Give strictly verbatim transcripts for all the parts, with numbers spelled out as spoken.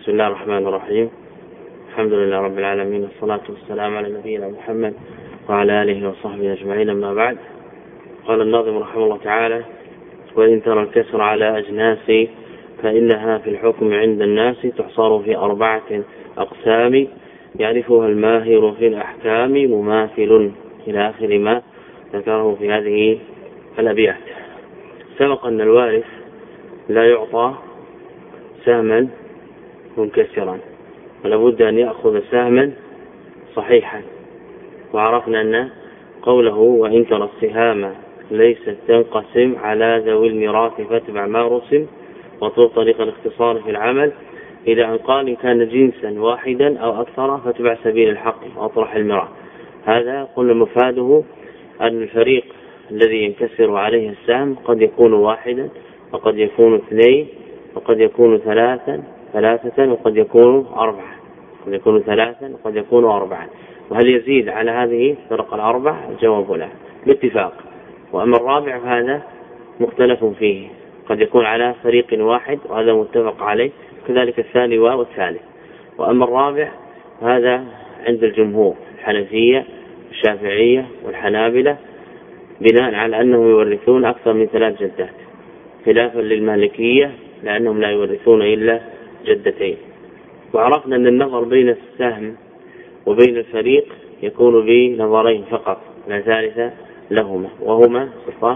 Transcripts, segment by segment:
بسم الله الرحمن الرحيم. الحمد لله رب العالمين، والصلاة والسلام على نبينا محمد وعلى آله وصحبه أجمعين، أما بعد. قال الناظم رحمه الله تعالى: وإن ترى الكسر على أجناس فإنها في الحكم عند الناس تحصر في أربعة أقسام يعرفها الماهر في الأحكام مماثل، إلى آخر ما ذكره في هذه الأبيات. سبق أن الوارث لا يعطى سهما منكسرا، ولابد أن يأخذ سهما صحيحا، وعرفنا أن قوله وإن ترى السهام ليست تنقسم على ذوي الميراث فاتبع ما رسم وطول طريق الاختصار في العمل، إلى أن قال إن كان جنسا واحدا أو أكثر فاتبع سبيل الحق وأطرح الميراث. هذا قلنا مفاده أن الفريق الذي ينكسر عليه السهم قد يكون واحدا، وقد يكون اثنين، وقد يكون ثلاثا ثلاثة وقد يكون أربعة، قد يكون ثلاثا وقد يكون أربعة. وهل يزيد على هذه الفرق الأربع؟ الجواب لا باتفاق. وأما الرابع هذا مختلف فيه، قد يكون على فريق واحد وهذا متفق عليه، كذلك الثاني والثالث. وأما الرابع هذا عند الجمهور الحنفية الشافعية والحنابلة بناء على أنهم يورثون أكثر من ثلاث جدات، خلافا للمالكية لأنهم لا يورثون إلا جدتين. وعرفنا أن النظر بين السهم وبين الفريق يكون بنظرين فقط لا ثالث لهما، وهما صفة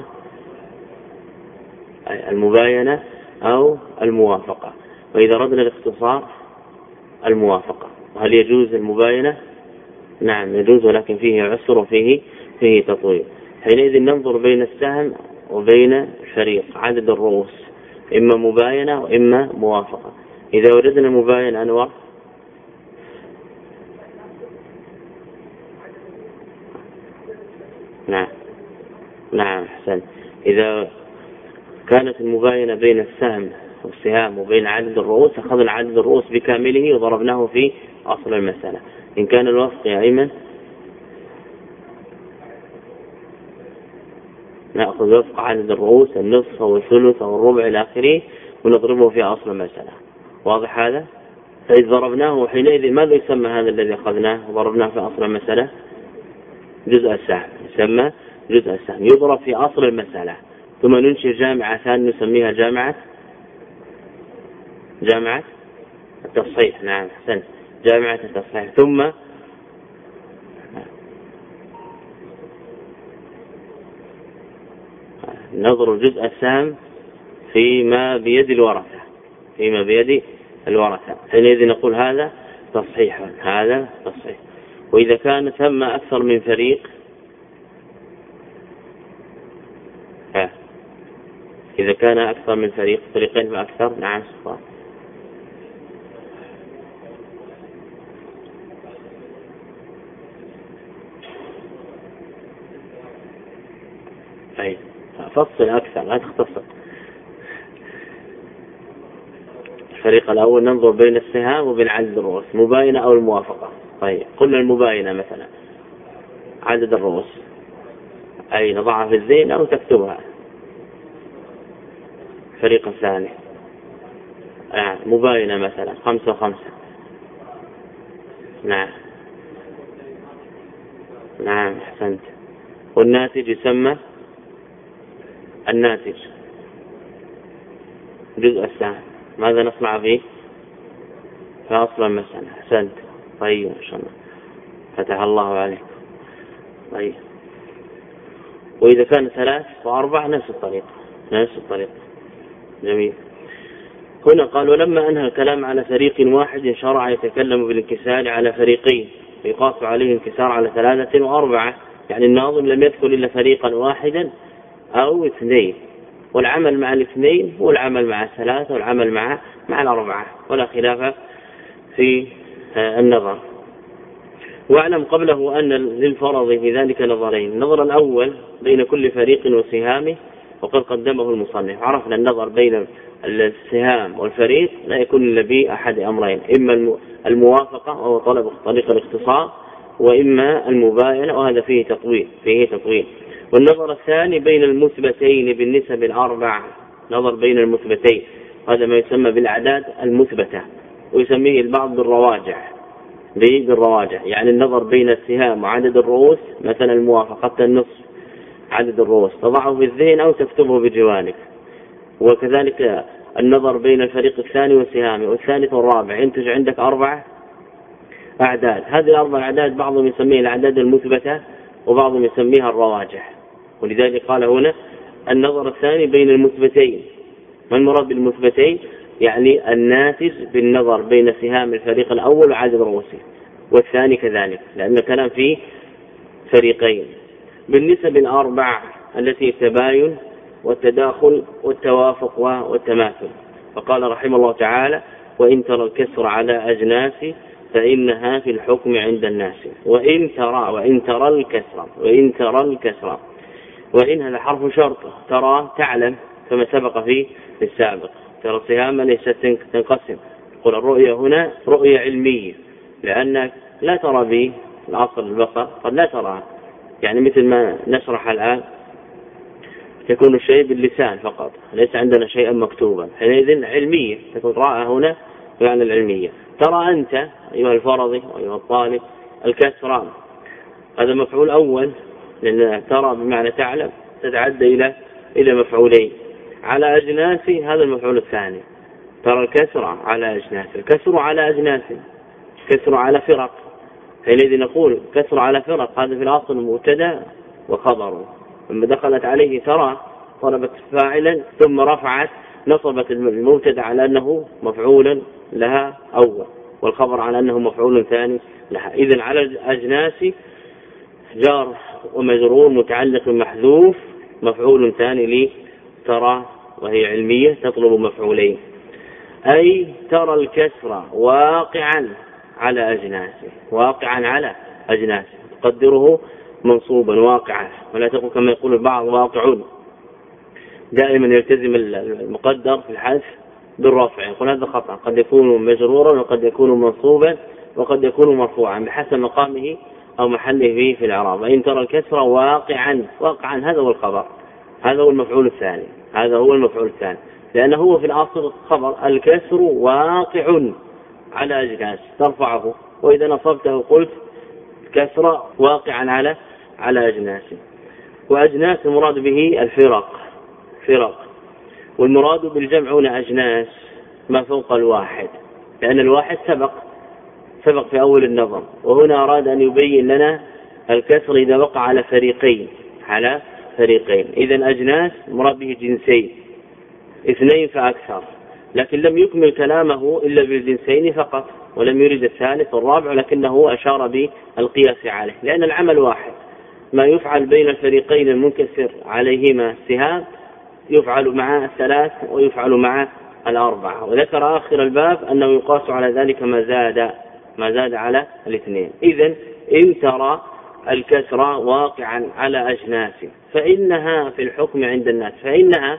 المباينة أو الموافقة. وإذا ردنا الاختصار الموافقة. وهل يجوز المباينة؟ نعم يجوز، ولكن فيه عسر وفيه فيه تطويل. حينئذ ننظر بين السهم وبين الفريق عدد الرؤوس، إما مباينة وإما موافقة. إذا وجدنا مباين أنور نعم نعم أحسن. إذا كانت المباينة بين السهم والسهام وبين عدد الرؤوس أخذنا عدد الرؤوس بكامله وضربناه في أصل المسألة. إن كان الوفق يا أيمن نأخذ وفق عدد الرؤوس النصف أو الثلث أو الربع إلى آخره ونضربه في أصل المسألة. واضح هذا؟ فإذا ضربناه حينئذ ماذا يسمى هذا الذي أخذناه وضربناه في أصل المسألة؟ جزء السهم، يسمى جزء السهم، يضرب في أصل المسألة. ثم ننشئ جامعة ثانية نسميها جامعة جامعة التصحيح. نعم أحسن، جامعة التصحيح. ثم نضرب جزء السهم فيما بيد الورثة فيما بيد الورثة حينئذ نقول هذا تصحيح هذا تصحيح. وإذا كان ثم أكثر من فريق، إذا كان أكثر من فريق فريقين فأكثر، نعم صفات. أي فصل أكثر لا تختصر. الفريق الأول ننظر بين السهام وبين عدد الرؤوس، مباينة أو الموافقة. طيب قلنا المباينة مثلا عدد الرؤوس أي نضعها في الذهن أو تكتبها. الفريق الثاني آه. مباينة مثلا خمسة وخمسة. نعم نعم أحسنت. والناتج يسمى الناتج جزء السهم. ماذا نصنع فيه؟ فأصلا مثلا أحسنت. طيب إن شاء الله فتح الله عليك. طيب وإذا كان ثلاث وأربع نفس الطريقة نفس الطريقة. جميل. هنا قال ولما أنهى الكلام على فريق واحد شرع يتكلم بالانكسار على فريقين ويقاس عليه انكسار على ثلاثة وأربعة. يعني الناظم لم يذكر إلا فريقا واحدا أو اثنين، والعمل مع الاثنين هو العمل مع الثلاثة والعمل مع مع الأربعة، ولا خلاف في النظر. واعلم قبله أن للفرض في ذلك نظرين: النظر الأول بين كل فريق وسهامه وقد قدمه المصنف. عرفنا النظر بين السهام والفريق لا يكون إلا بأحد أمرين: إما الموافقة وهو طلب طريق الاختصار، وإما المباينة وهذا فيه تطويل فيه تطويل. والنظر الثاني بين المثبتين بالنسب الأربع، نظر بين المثبتين، هذا ما يسمى بالأعداد المثبتة. ويسميه البعض بالرواجح، بالرواجح يعني النظر بين السهام وعدد الرؤوس، مثلا الموافقة النصف عدد الرؤوس تضعه في الذهن أو تكتبه بجوانك. وكذلك النظر بين الفريق الثاني وسهامه والثالث والرابع، ينتج عندك أربع أعداد. هذه الأربع أعداد بعضهم يسميها الأعداد المثبتة وبعضهم يسميها الرواجح. ولذلك قال هنا النظر الثاني بين المثبتين. ما المراد بالمثبتين؟ يعني الناتج بالنظر بين سهام الفريق الأول وعدد رؤوسه، والثاني كذلك، لأن الكلام فيه فريقين. بالنسب الأربع التي التباين والتداخل والتوافق والتماثل. فقال رحمه الله تعالى: وإن ترى الكسر على أجناس فإنها في الحكم عند الناس. وإن ترى وإن ترى الكسر وإن ترى الكسر وإن هذا حرف شرط. ترى تعلم كما سبق في السابق، ترى السهام ليست تنقسم. قل الرؤية هنا رؤية علمية، لأنك لا ترى به الأصل البصر، قد لا ترى، يعني مثل ما نشرح الآن تكون الشيء باللسان فقط، ليس عندنا شيئا مكتوبا، حينئذ علمية تكون رأى هنا بمعنى العلمية. ترى أنت أيها الفرضي وأيها الطالب الكسران، هذا مفعول أول، لأن ترى بمعنى تعلم تتعدى إلى إلى مفعولين. على أجناس هذا المفعول الثاني. ترى الكسر على أجناس، الكسر على أجناس، كسر على فرق. حينئذ نقول كسر على فرق، هذا في الأصل مبتدا وخبره. لما دخلت عليه ترى طلبت فاعلا ثم رفعت نصبت المبتدا على أنه مفعول لها أول، والخبر على أنه مفعول ثاني لها. إذن على الأجناس جار ومجرور متعلق محذوف، مفعول ثاني لي ترى وهي علمية تطلب مفعولين. أي ترى الكسر واقعا على أجناسه، واقعا على أجناسه، تقدره منصوبا واقعا، ولا تقول كما يقول البعض واقعون، دائما يلتزم المقدر في الحذف بالرفع، يقول هذا خطأ، قد يكون مجرورا وقد يكون منصوبا وقد يكون مرفوعا بحسب مقامه أو محله فيه في الإعراب. وإن ترى الكسر واقعا، واقعا هذا هو الخبر، هذا هو المفعول الثاني، هذا هو المفعول الثاني، لأنه هو في الأصل خبر الكسر واقع على أجناس ترفعه، وإذا نصبته قلت كسر واقعا على على أجناس. وأجناس المراد به الفرق، فرق، والمراد بالجمع هنا أجناس ما فوق الواحد، لأن الواحد سبق سبق في أول النظم، وهنا أراد أن يبين لنا الكسر إذا وقع على فريقين، على فريقين. إذن أجناس مراد به جنسين اثنين فأكثر، لكن لم يكمل كلامه إلا بالجنسين فقط، ولم يرد الثالث والرابع، لكنه أشار بالقياس عليه، لأن العمل واحد، ما يفعل بين الفريقين المنكسر عليهما السهام يفعل مع الثلاث ويفعل مع الأربعة. وذكر آخر الباب أنه يقاس على ذلك ما زاد ما زاد على الاثنين. إذن إن ترى الكسر واقعا على أجناس فإنها في الحكم عند الناس. فإنها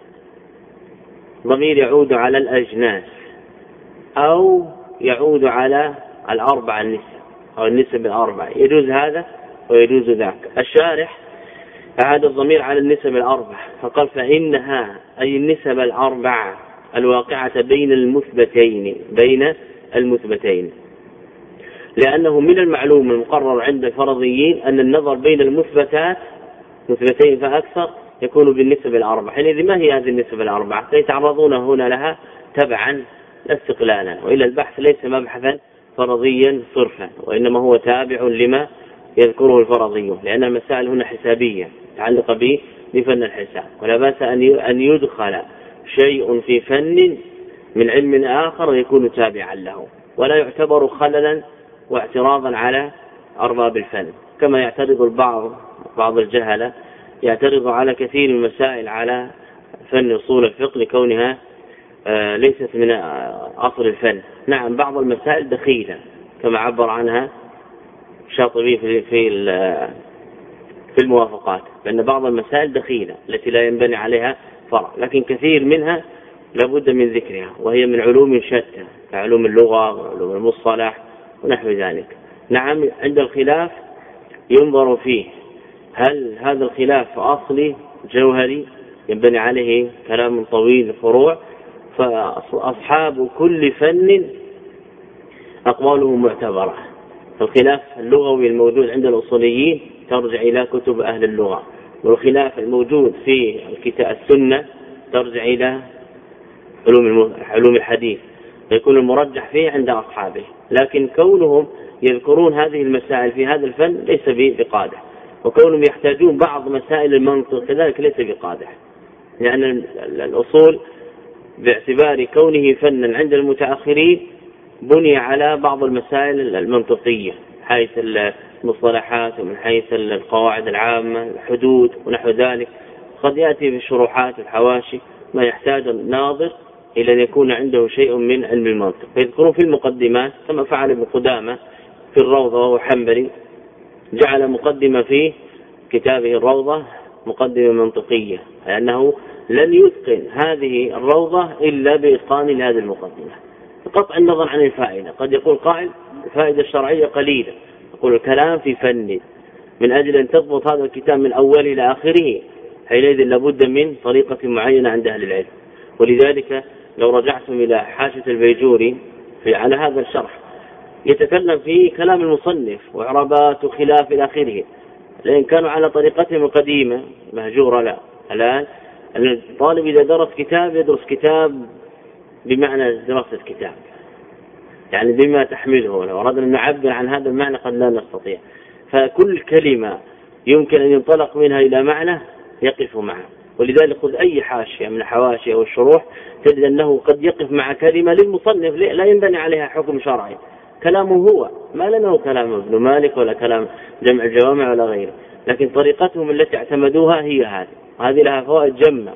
ضمير يعود على الأجناس أو يعود على الأربع النسب أو النسب الأربع، يجوز هذا ويجوز ذاك. الشارح أعاد الضمير على النسب الأربع فقال فإنها أي النسب الأربع الواقعة بين المثبتين بين المثبتين، لأنه من المعلوم المقرر عند الفرضيين أن النظر بين المثبتات مثبتين فأكثر يكون بالنسب الأربع. حينئذ ما هي هذه النسب الأربعة؟ سيتعرضون هنا لها تبعا لا استقلالا، وإلا البحث ليس مبحثا فرضيا صرفا، وإنما هو تابع لما يذكره الفرضي، لأن المسائل هنا حسابية تعلق به بفن الحساب، ولا بأس أن يدخل شيء في فن من علم آخر يكون تابعا له، ولا يعتبر خللا واعتراضا على أرباب الفن، كما يعترض البعض بعض الجهلة يعترض على كثير من المسائل على فن أصول الفقه لكونها ليست من أصل الفن. نعم بعض المسائل دخيلة كما عبر عنها الشاطبي في في في الموافقات، لأن بعض المسائل دخيلة التي لا ينبني عليها فرع، لكن كثير منها لابد من ذكرها، وهي من علوم شتى كعلوم اللغة وعلوم المصطلح ونحو ذلك. نعم عند الخلاف ينظر فيه هل هذا الخلاف أصلي جوهري ينبني عليه كلام طويل فروع، فأصحاب كل فن أقواله معتبرة. الخلاف اللغوي الموجود عند الأصوليين ترجع إلى كتب أهل اللغة، والخلاف الموجود في الكتاب السنة ترجع إلى علوم علوم الحديث، يكون المرجح فيه عند أصحابه. لكن كونهم يذكرون هذه المسائل في هذا الفن ليس بقادح، وكونهم يحتاجون بعض مسائل المنطق كذلك ليس بقادح، لأن يعني الأصول باعتبار كونه فنا عند المتأخرين بني على بعض المسائل المنطقية حيث المصطلحات ومن حيث القواعد العامة الحدود ونحو ذلك. قد يأتي في الشروحات والحواشي ما يحتاج الناظر إلى أن يكون عنده شيء من علم المنطق، فيذكرون في المقدمات كما فعل ابن قدامة في الروضة وهو حنبلي، جعل مقدمة في كتابه الروضة مقدمة منطقية، لأنه لن يتقن هذه الروضة إلا بإتقان لهذه المقدمة. قطع النظر عن الفائدة، قد يقول قائل الفائدة الشرعية قليلة، يقول الكلام في فن من أجل أن تضبط هذا الكتاب من أوله إلى آخره حينئذ لابد من طريقة معينة عند أهل العلم. ولذلك لو رجعتم إلى حاشية البيجوري في على هذا الشرح يتكلم في كلام المصنف وإعرابات وخلاف إلى آخره، لأن كانوا على طريقتهم القديمة مهجورة. لا الآن الطالب إذا درس كتاب يدرس كتاب بمعنى دراسة كتاب، يعني بما تحمله. لو أردنا أن نعبر عن هذا المعنى قد لا نستطيع، فكل كلمة يمكن أن ينطلق منها إلى معنى يقف معه. ولذلك خذ أي حاشية من حواشي أو الشروح تجد أنه قد يقف مع كلمة للمصنف لا ينبني عليها حكم شرعي، كلامه هو ما لنا كلام ابن مالك ولا كلام جمع الجوامع ولا غيره، لكن طريقتهم التي اعتمدوها هي هذه، وهذه لها فوائد جمة.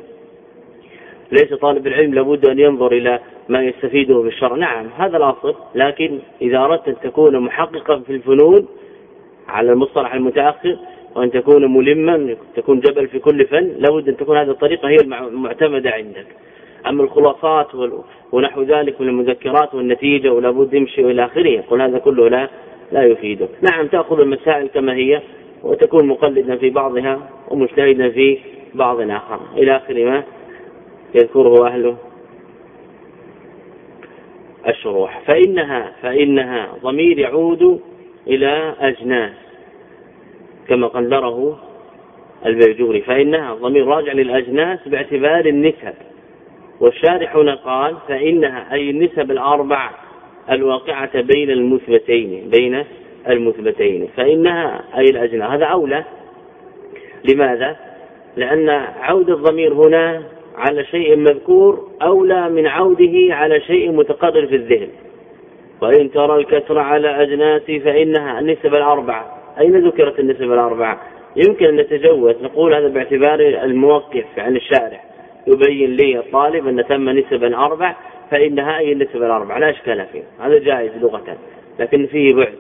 ليس طالب العلم لابد أن ينظر إلى ما يستفيده بالشرع، نعم هذا الأصل، لكن إذا أردت أن تكون محققا في الفنون على المصطلح المتأخر وأن تكون ملما تكون جبل في كل فن لابد أن تكون هذه الطريقة هي المعتمدة عندك. أما الخلاصات ونحو ذلك من المذكرات والنتيجة ولابد يمشي إلى آخره يقول هذا كله لا لا يفيدك. نعم تأخذ المسائل كما هي وتكون مقلدا في بعضها ومجتهدا في بعض آخر إلى آخر ما يذكره أهله الشروح. فإنها فإنها ضمير يعود إلى أجناس كما قدره البيجوري، فإنها ضمير راجع للأجناس باعتبار النسب، والشارح هنا قال فإنها أي النسب الأربع الواقعة بين المثبتين بين المثبتين فإنها أي الأجناس. هذا أولى. لماذا؟ لأن عود الضمير هنا على شيء مذكور أولى من عوده على شيء متقرر في الذهن. وإن ترى الكسر على أجناس فإنها النسب الأربعة. أين ذكرت النسب الأربعة؟ يمكن أن نتجوز نقول هذا باعتبار الموقف عن الشارح يبين لي الطالب أن تم نسبا أربع فإنها أي النسب الأربعة لا إشكال فيه، هذا جائز لغة، لكن فيه بعد.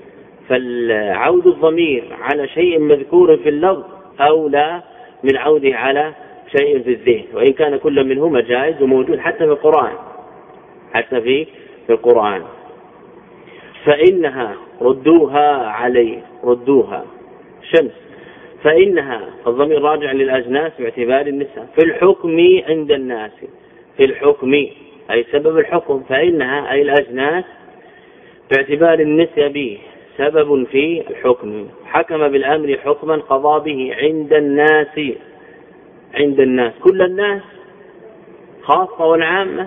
فالعود الضمير على شيء مذكور في اللفظ أولى من عوده على شيء في الذهن، وإن كان كل منهما جائز وموجود حتى في القرآن حتى في في القرآن. فإنها ردوها عليه ردوها شمس فإنها الضمير راجع للأجناس باعتبار النساء في الحكم عند الناس في الحكم أي سبب الحكم، فإنها أي الأجناس باعتبار النسب سبب في الحكم، حكم بالأمر حكما قضى به عند الناس عند الناس كل الناس خاصة والعامة،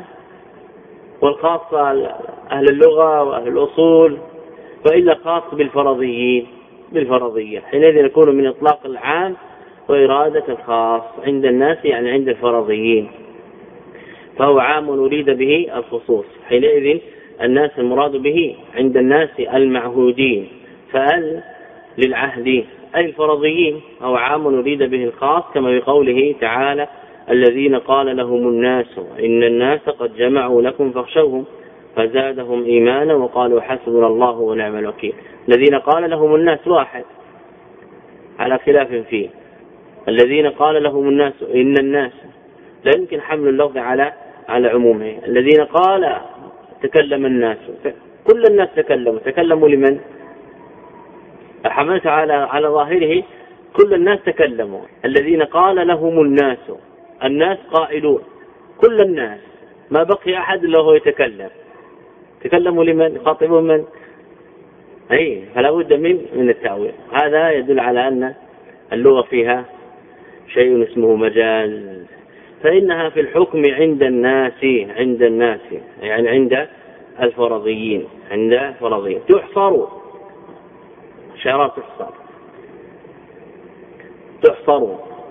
والخاصة أهل اللغة وأهل الأصول، وإلا خاص بالفرضيين بالفرضية حينئذ يكون من إطلاق العام وإرادة الخاص عند الناس يعني عند الفرضيين، فهو عام أريد به الخصوص حينئذ الناس المراد به عند الناس المعهودين، فأل للعهد أي الفرضيين، أو عام أريد به الخاص كما بقوله تعالى الذين قال لهم الناس إن الناس قد جمعوا لكم فاخشوهم فزادهم إيمانا وقالوا حسبنا الله ونعم الوكيل. الذين قال لهم الناس واحد على خلاف فيه، الذين قال لهم الناس إن الناس لا يمكن حمل اللفظ على على عمومه. الذين قال تكلم الناس كل الناس تكلموا تكلموا لمن؟ حملت على على ظاهره كل الناس تكلموا. الذين قال لهم الناس الناس قائلون كل الناس ما بقي أحد إلا هو يتكلم، تكلموا لمن؟ يخاطبون من؟ أي فلا بد من من التأويل. هذا يدل على أن اللغة فيها شيء اسمه مجاز، فإنها في الحكم عند الناس عند الناس يعني عند الفرضيين عند الفرضيين تحصر شرط تحصر تحصر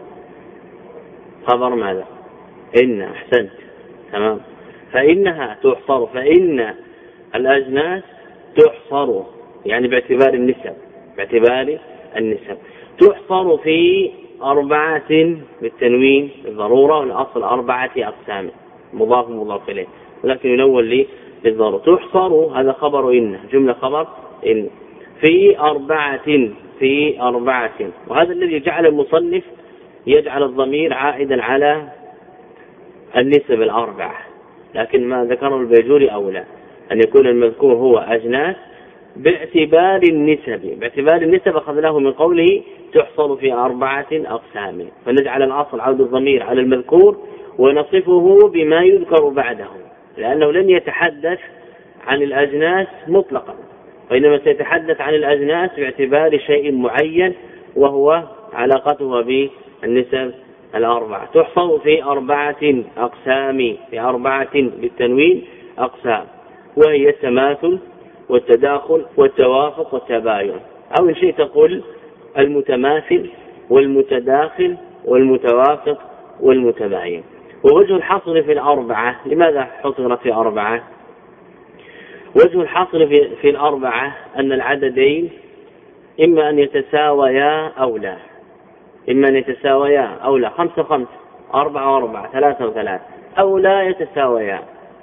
خبر ماذا؟ إن أحسنت تمام. فإنها تحصر، فإن الأجناس تحصر يعني باعتبار النسب باعتبار النسب تحصر في أربعة بالتنوين الضرورة، والأصل أربعة أقسام مضاف مضاف إليه، ولكن ينون لي للضرورة. تحصر هذا خبر إن، جملة خبر إن في أربعة في أربعة، وهذا الذي جعل المصنف يجعل الضمير عائدا على النسب الأربعة، لكن ما ذكره البيجوري أولى أن يكون المذكور هو أجناس باعتبار النسب باعتبار النسب أخذناه من قوله تحصل في أربعة أقسام، فنجعل الأصل عود الضمير على المذكور ونصفه بما يذكر بعده، لأنه لن يتحدث عن الأجناس مطلقا، وإنما سيتحدث عن الأجناس باعتبار شيء معين وهو علاقتها بالنسب الأربعة. تحصل في أربعة أقسام في أربعة بالتنوين أقسام، وهي التماثل والتداخل والتوافق والتباين، أو إن شئت تقول المتماثل والمتداخل والمتوافق والمتباين. ووجه الحصر في الأربعة، لماذا حصرت في أربعة؟ وجه الحصر في, في الأربعة أن العددين إما أن يتساويا أو لا، إما أن يتساويا أو لا، خمسة خمسة، أربعة وأربعة، ثلاثة وثلاثة، أو لا يتساويا.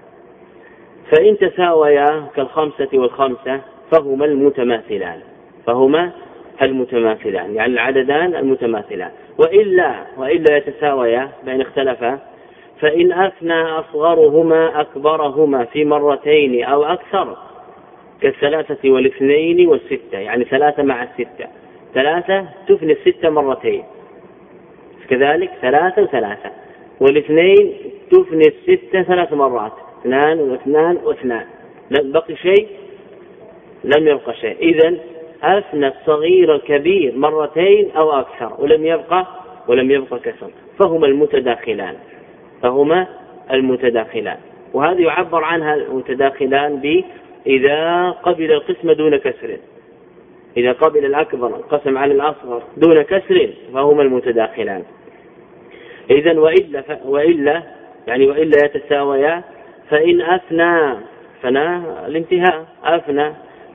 فإن تساويا كالخمسة والخمسة فهما المتماثلان فهما المتماثلان يعني العددان المتماثلان. وإلا وإلا يتساويا بين اختلفا، فإن أثنى أصغرهما أكبرهما في مرتين أو أكثر كالثلاثة والاثنين والستة، يعني ثلاثة مع الستة، ثلاثة تفني الستة مرتين، كذلك ثلاثة وثلاثة، والاثنين تفني الستة ثلاث مرات، اثنان واثنان واثنان، لم بقي شيء لم يبقى شيء. إذن أثنى الصغير الكبير مرتين أو أكثر ولم يبقى ولم يبقى كسر، فهما المتداخلان فهما المتداخلان وهذا يعبر عنها المتداخلان ب إذا قبل القسم دون كسر، إذا قبل الأكبر القسم على الأصغر دون كسر فهما المتداخلان. إذن وإلا, ف... وإلا يعني وإلا يتساويا، فإن أثنى فنا الانتهاء أثنى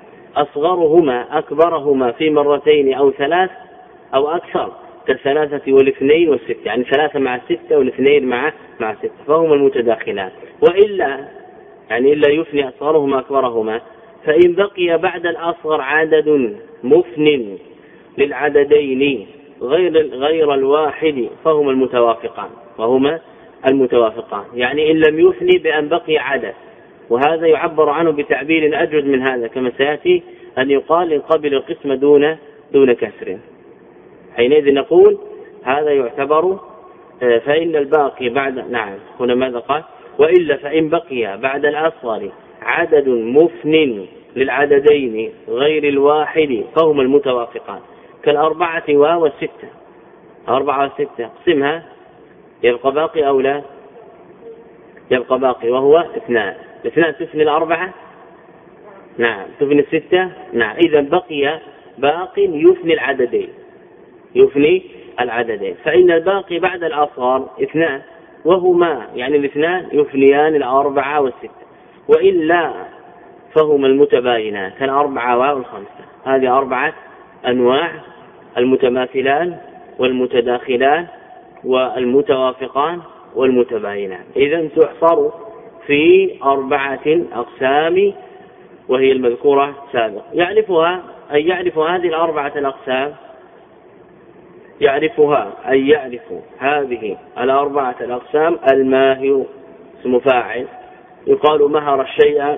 أصغرهما أكبرهما في مرتين أو ثلاث أو أكثر كالثلاثة والاثنين والستة، يعني ثلاثة مع الستة والاثنين مع مع الستة، فهما المتداخلان. وإلا يعني إلا يفني أصغرهما أكبرهما، فإن بقي بعد الأصغر عدد مفن للعددين غير غير الواحد فهما المتوافقان وهما المتوافقان يعني إن لم يفني بأن بقي عدد، وهذا يعبر عنه بتعبير أجود من هذا كما سيأتي أن يقال إن قبل القسم دون دون كسر، حينئذ نقول هذا يعتبر فإن الباقي بعد نعم هنا ماذا قال؟ وإلا فإن بقي بعد الأصغر عدد مفن للعددين غير الواحد فهما المتوافقان كالأربعة والستة، أربعة والستة اقسمها يبقى باقي أو لا؟ يبقى باقي وهو اثنان، اثنان تفني الأربعة نعم تفني الستة نعم، إذا بقي باق يفني العددين يفني العددين فإن الباقي بعد الأصغر اثنان وهما يعني الاثنان يفنيان الأربعة والستة، وإلا فهما المتباينان كالأربعة والخمسة. هذه أربعة أنواع: المتماثلان والمتداخلان والمتوافقان والمتباينان. إذن تحصر في أربعة أقسام وهي المذكورة سابقا. يعرفها أي يعرف هذه الأربعة الأقسام يعرفها أي يعرف هذه الأربعة الأقسام الماهر اسم فاعل، يقال مهر الشيء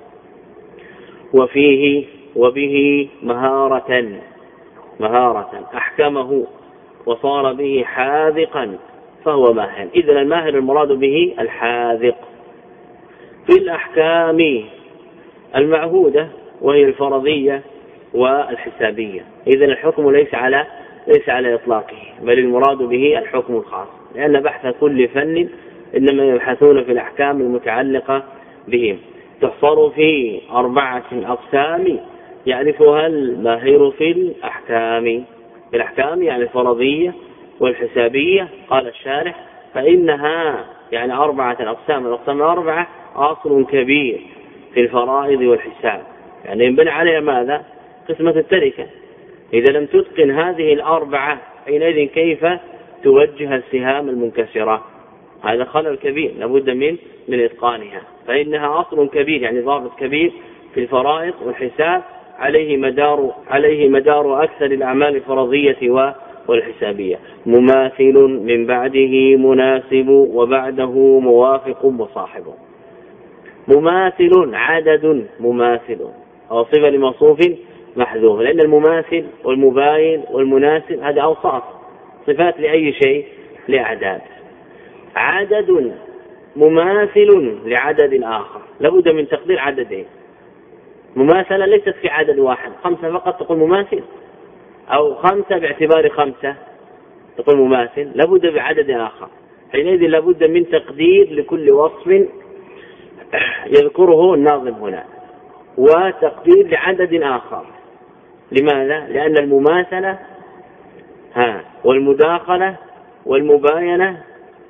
وفيه وبه مهارة مهارة أحكمه وصار به حاذقا فهو ماهر. إذن الماهر المراد به الحاذق. في الأحكام المعهودة وهي الفرضية والحسابية. إذن الحكم ليس على ليس على إطلاقه، بل المراد به الحكم الخاص، لأن بحث كل فن إنما يبحثون في الأحكام المتعلقة بهم. تحصر في أربعة أقسام يعرفها الماهر في الأحكام. في الأحكام يعني الفرضية والحسابية. قال الشارح فإنها يعني أربعة أقسام، الأقسام الأربعة أصل كبير في الفرائض والحساب، يعني ينبني عليها ماذا؟ قسمة التركة. إذا لم تتقن هذه الأربعة حينئذ كيف توجه السهام المنكسرة؟ هذا خلل كبير لابد من من إتقانها. فإنها أصل كبير يعني ضابط كبير في الفرائض والحساب، عليه مدار عليه مدار أكثر الأعمال الفرضية والحسابية. مماثل من بعده مناسب وبعده موافق وصاحبه. مماثل عدد مماثل أو صفة لموصوف محذوف، لأن المماثل والمباين والمناسب هذا أوصاف صفات لأي شيء؟ لأعداد. عدد مماثل لعدد آخر، لابد من تقدير عددين. مماثلة ليست في عدد واحد، خمسة فقط تقول مماثل، أو خمسة باعتبار خمسة تقول مماثل، لابد بعدد آخر. حينئذ لابد من تقدير لكل وصف يذكره الناظم هنا، وتقدير لعدد آخر. لماذا؟ لأن المماثلة ها والمداخلة والمباينة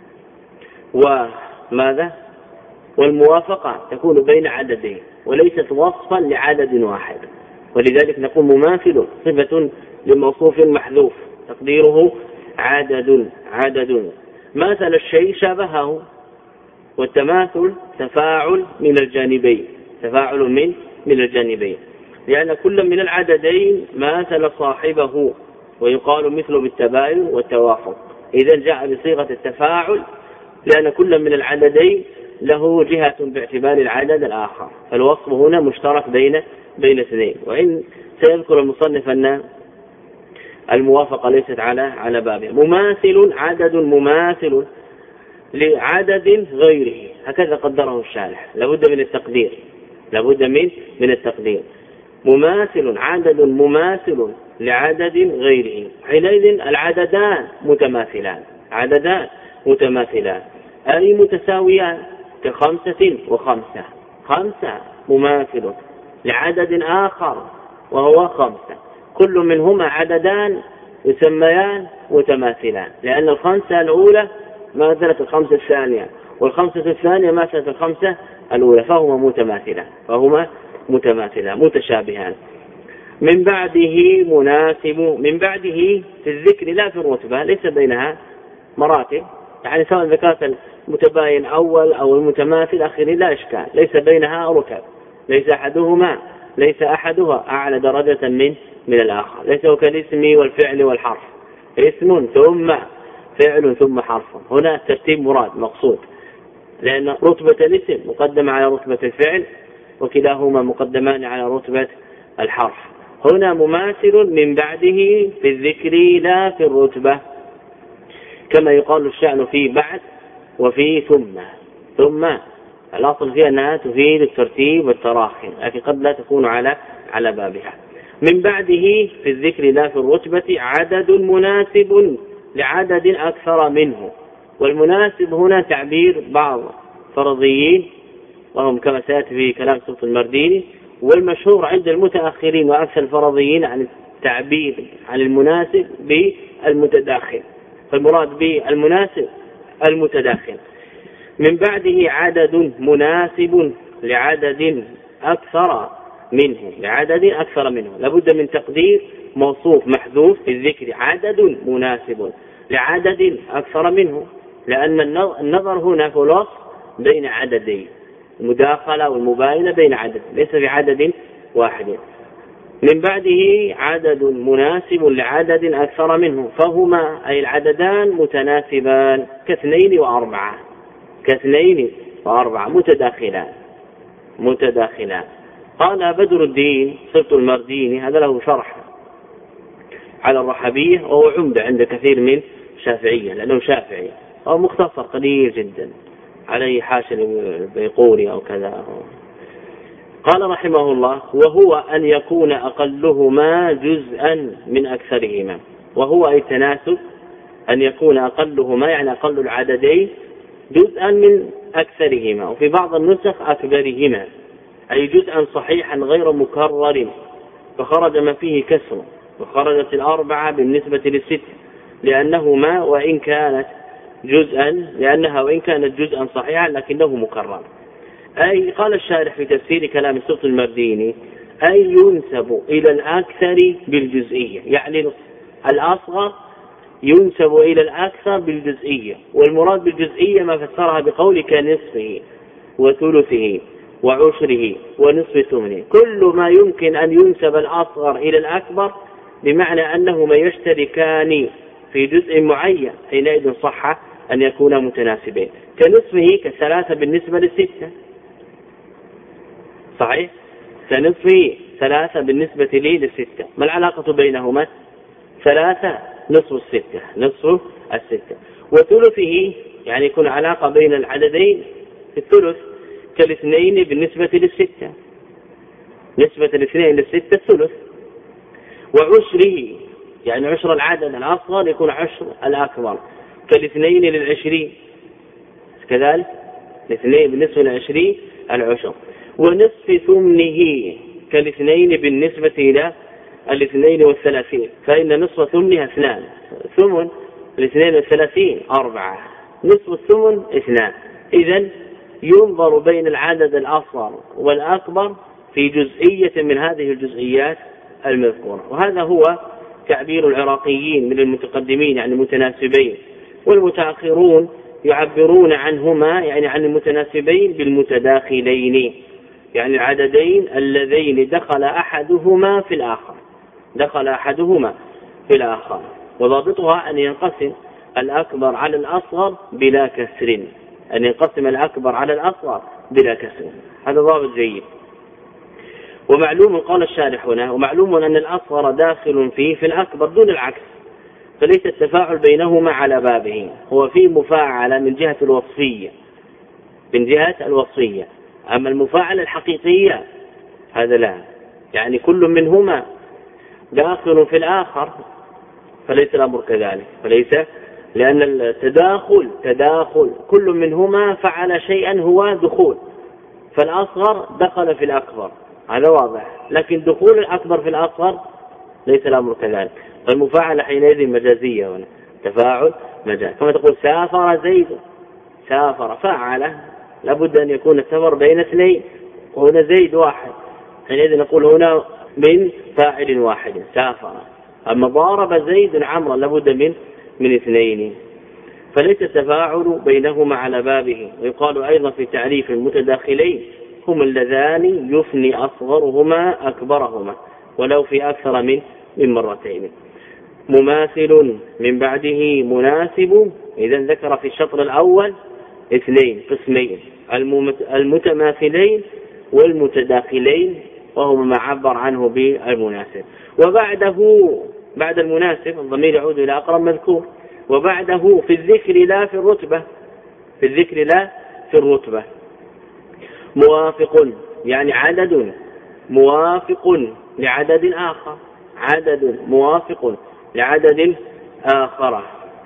وماذا والموافقة تكون بين عددين وليست وصفا لعدد واحد، ولذلك نقول مماثل صفة لموصوف محذوف تقديره عدد. عدد ماثل الشيء شابهه، والتماثل تفاعل من الجانبين، تفاعل من من الجانبين، لأن كل من العددين ماثل صاحبه، ويقال مثله بالتباين والتوافق. إذا جاء بصيغة التفاعل لأن كل من العددين له جهة باعتبار العدد الآخر، فالوصف هنا مشترك بين بين اثنين. وإن سيذكر المصنف أن الموافقة ليست على على بابها. مماثل عدد مماثل لعدد غيره، هكذا قدره الشارح، لابد من التقدير، لابد من من التقدير. مماثل عدد مماثل لعدد غيره، حينئذ العددان متماثلان، عددان متماثلان أي متساويان، كخمسة وخمسة. خمسة مماثل لعدد آخر وهو خمسة، كل منهما عددان يسميان متماثلان، لأن الخمسة الأولى ماثلة الخمسة الثانية، والخمسة الثانية ماثلة الخمسة الأولى، فهما متماثلان فهما متماثلان متشابهان. من بعده مناسب، من بعده في الذكر لا في الرتبة، ليس بينها مراتب، يعني سواء ذكرت المتباين أول أو المتماثل أخير لا إشكال، ليس بينها رتب، ليس أحدهما ليس أحدها أعلى درجة من من الآخر، ليس كالاسم والفعل والحرف، اسم ثم فعل ثم حرف. هنا الترتيب مراد مقصود، لأن رتبة الاسم مقدمة على رتبة الفعل، وكلاهما مقدمان على رتبة الحرف. هنا مماثل من بعده في الذكر لا في الرتبة، كما يقال الشأن في بعد وفي ثم. ثم الأصل فيها أنها تفيد الترتيب والتراخي، لكن قد لا تكون على على بابها. من بعده في الذكر لا في الرتبة عدد مناسب لعدد أكثر منه. والمناسب هنا تعبير بعض فرضيين، وهم كما سيأتي في كلام سلطان المرديني، والمشهور عند المتأخرين وأكثر الفرضيين عن التعبير عن المناسب بالمتداخل، فالمراد بالمناسب المتداخل. من بعده عدد مناسب لعدد أكثر منه، لعدد أكثر منه، لابد من تقدير موصوف محذوف في الذكر عدد مناسب لعدد أكثر منه، لأن النظر هنا في الوصف بين عددين، المداخلة والمباينة بين عدد ليس في عدد واحد. من بعده عدد مناسب لعدد أكثر منه، فهما أي العددان متناسبان كاثنين وأربعة، كاثنين وأربعة متداخلان متداخلان. قال بدر الدين سلطان المرديني، هذا له شرح على الرحبية وهو عمدة عند كثير من الشافعية لأنه شافعي، أو مختصر قليل جدا عليه حاشا البيقوري أو كذا. قال رحمه الله: وهو أن يكون أقلهما جزءا من أكثرهما. وهو أي تناسب، أن يكون أقلهما يعني أقل العددين جزءا من أكثرهما، وفي بعض النسخ أكبرهما، أي جزءا صحيحا غير مكرر، فخرج ما فيه كسر، وخرجت الأربعة بالنسبة للست لأنهما وإن كانت جزءا لأنها وإن كانت جزءا صحيحا لكنه مكرر. أي قال الشارح في تفسير كلام السبط المرديني: أي ينسب إلى الأكثر بالجزئية، يعني الأصغر ينسب إلى الأكثر بالجزئية، والمراد بالجزئية ما فسرها بقولك نصفه وثلثه وعشره ونصف ثمنه، كل ما يمكن أن ينسب الأصغر إلى الأكبر بمعنى أنهما يشتركان في جزء معين، حينئذ صح أن يكونا متناسبين، كنصفه كثلاثة بالنسبة للستة، صحيح؟ كنصفه ثلاثة بالنسبة لي للستة، ما العلاقة بينهما؟ ثلاثة نصف الستة، نصف الستة. وثلثه يعني يكون علاقة بين العددين في الثلث، كالاثنين بالنسبة للستة، نسبة الاثنين للستة الثلث. وعشره يعني عشر العدد الأصغر يكون عشر الأكبر، كالاثنين للعشرين كذلك، الاثنين بالنسبة للعشرين العشر. ونصف ثمنه كالاثنين بالنسبة إلى الاثنين والثلاثين، فإن نصف ثمنها اثنان، ثمن الاثنين والثلاثين أربعة، نصف الثمن اثنان. إذن ينظر بين العدد الأصغر والأكبر في جزئية من هذه الجزئيات المذكورة، وهذا هو تعبير العراقيين من المتقدمين يعني المتناسبين، والمتأخرون يعبرون عنهما يعني عن المتناسبين بالمتداخلين، يعني العددين اللذين دخل أحدهما في الآخر، دخل أحدهما في الآخر. وضابطها أن ينقسم الأكبر على الأصغر بلا كسر، أن ينقسم الأكبر على الأصغر بلا كسر، هذا ضابط جيد. ومعلوم قال الشارح هنا: ومعلوم أن الأصغر داخل فيه في الأكبر دون العكس، فليس التفاعل بينهما على بابه، هو فيه مفاعلة من جهة الوصفية، من جهة الوصفية، أما المفاعلة الحقيقية هذا لا، يعني كل منهما داخل في الآخر، فليس الأمر كذلك، فليس، لأن التداخل تداخل كل منهما فعل شيئا هو دخول، فالأصغر دخل في الأكبر، هذا واضح، لكن دخول الأكبر في الأصغر ليس الأمر كذلك، فالمفاعلة حينئذ مجازية هنا، تفاعل مجاز، كما تقول سافر زيد، سافر فاعله، لابد أن يكون السفر بين اثنين، وهنا زيد واحد، حينئذ نقول هنا من فاعل واحد سافر. أما ضارب زيد عمرا لابد من من اثنين، فليس التفاعل بينهما على بابه. ويقال أيضا في تعريف المتداخلين: هما اللذان يفني أصغرهما أكبرهما ولو في أكثر من من مرتين. مماثل من بعده مناسب، إذا ذكر في الشطر الأول اثنين قسمين: المتماثلين والمتداخلين، وهما ما عبر عنه بالمناسب. وبعده بعد المناسب الضمير يعود إلى أقرب مذكور، وبعده في الذكر لا في الرتبة، في الذكر لا في الرتبة. موافق يعني عدد موافق لعدد آخر، عدد موافق لعدد آخر.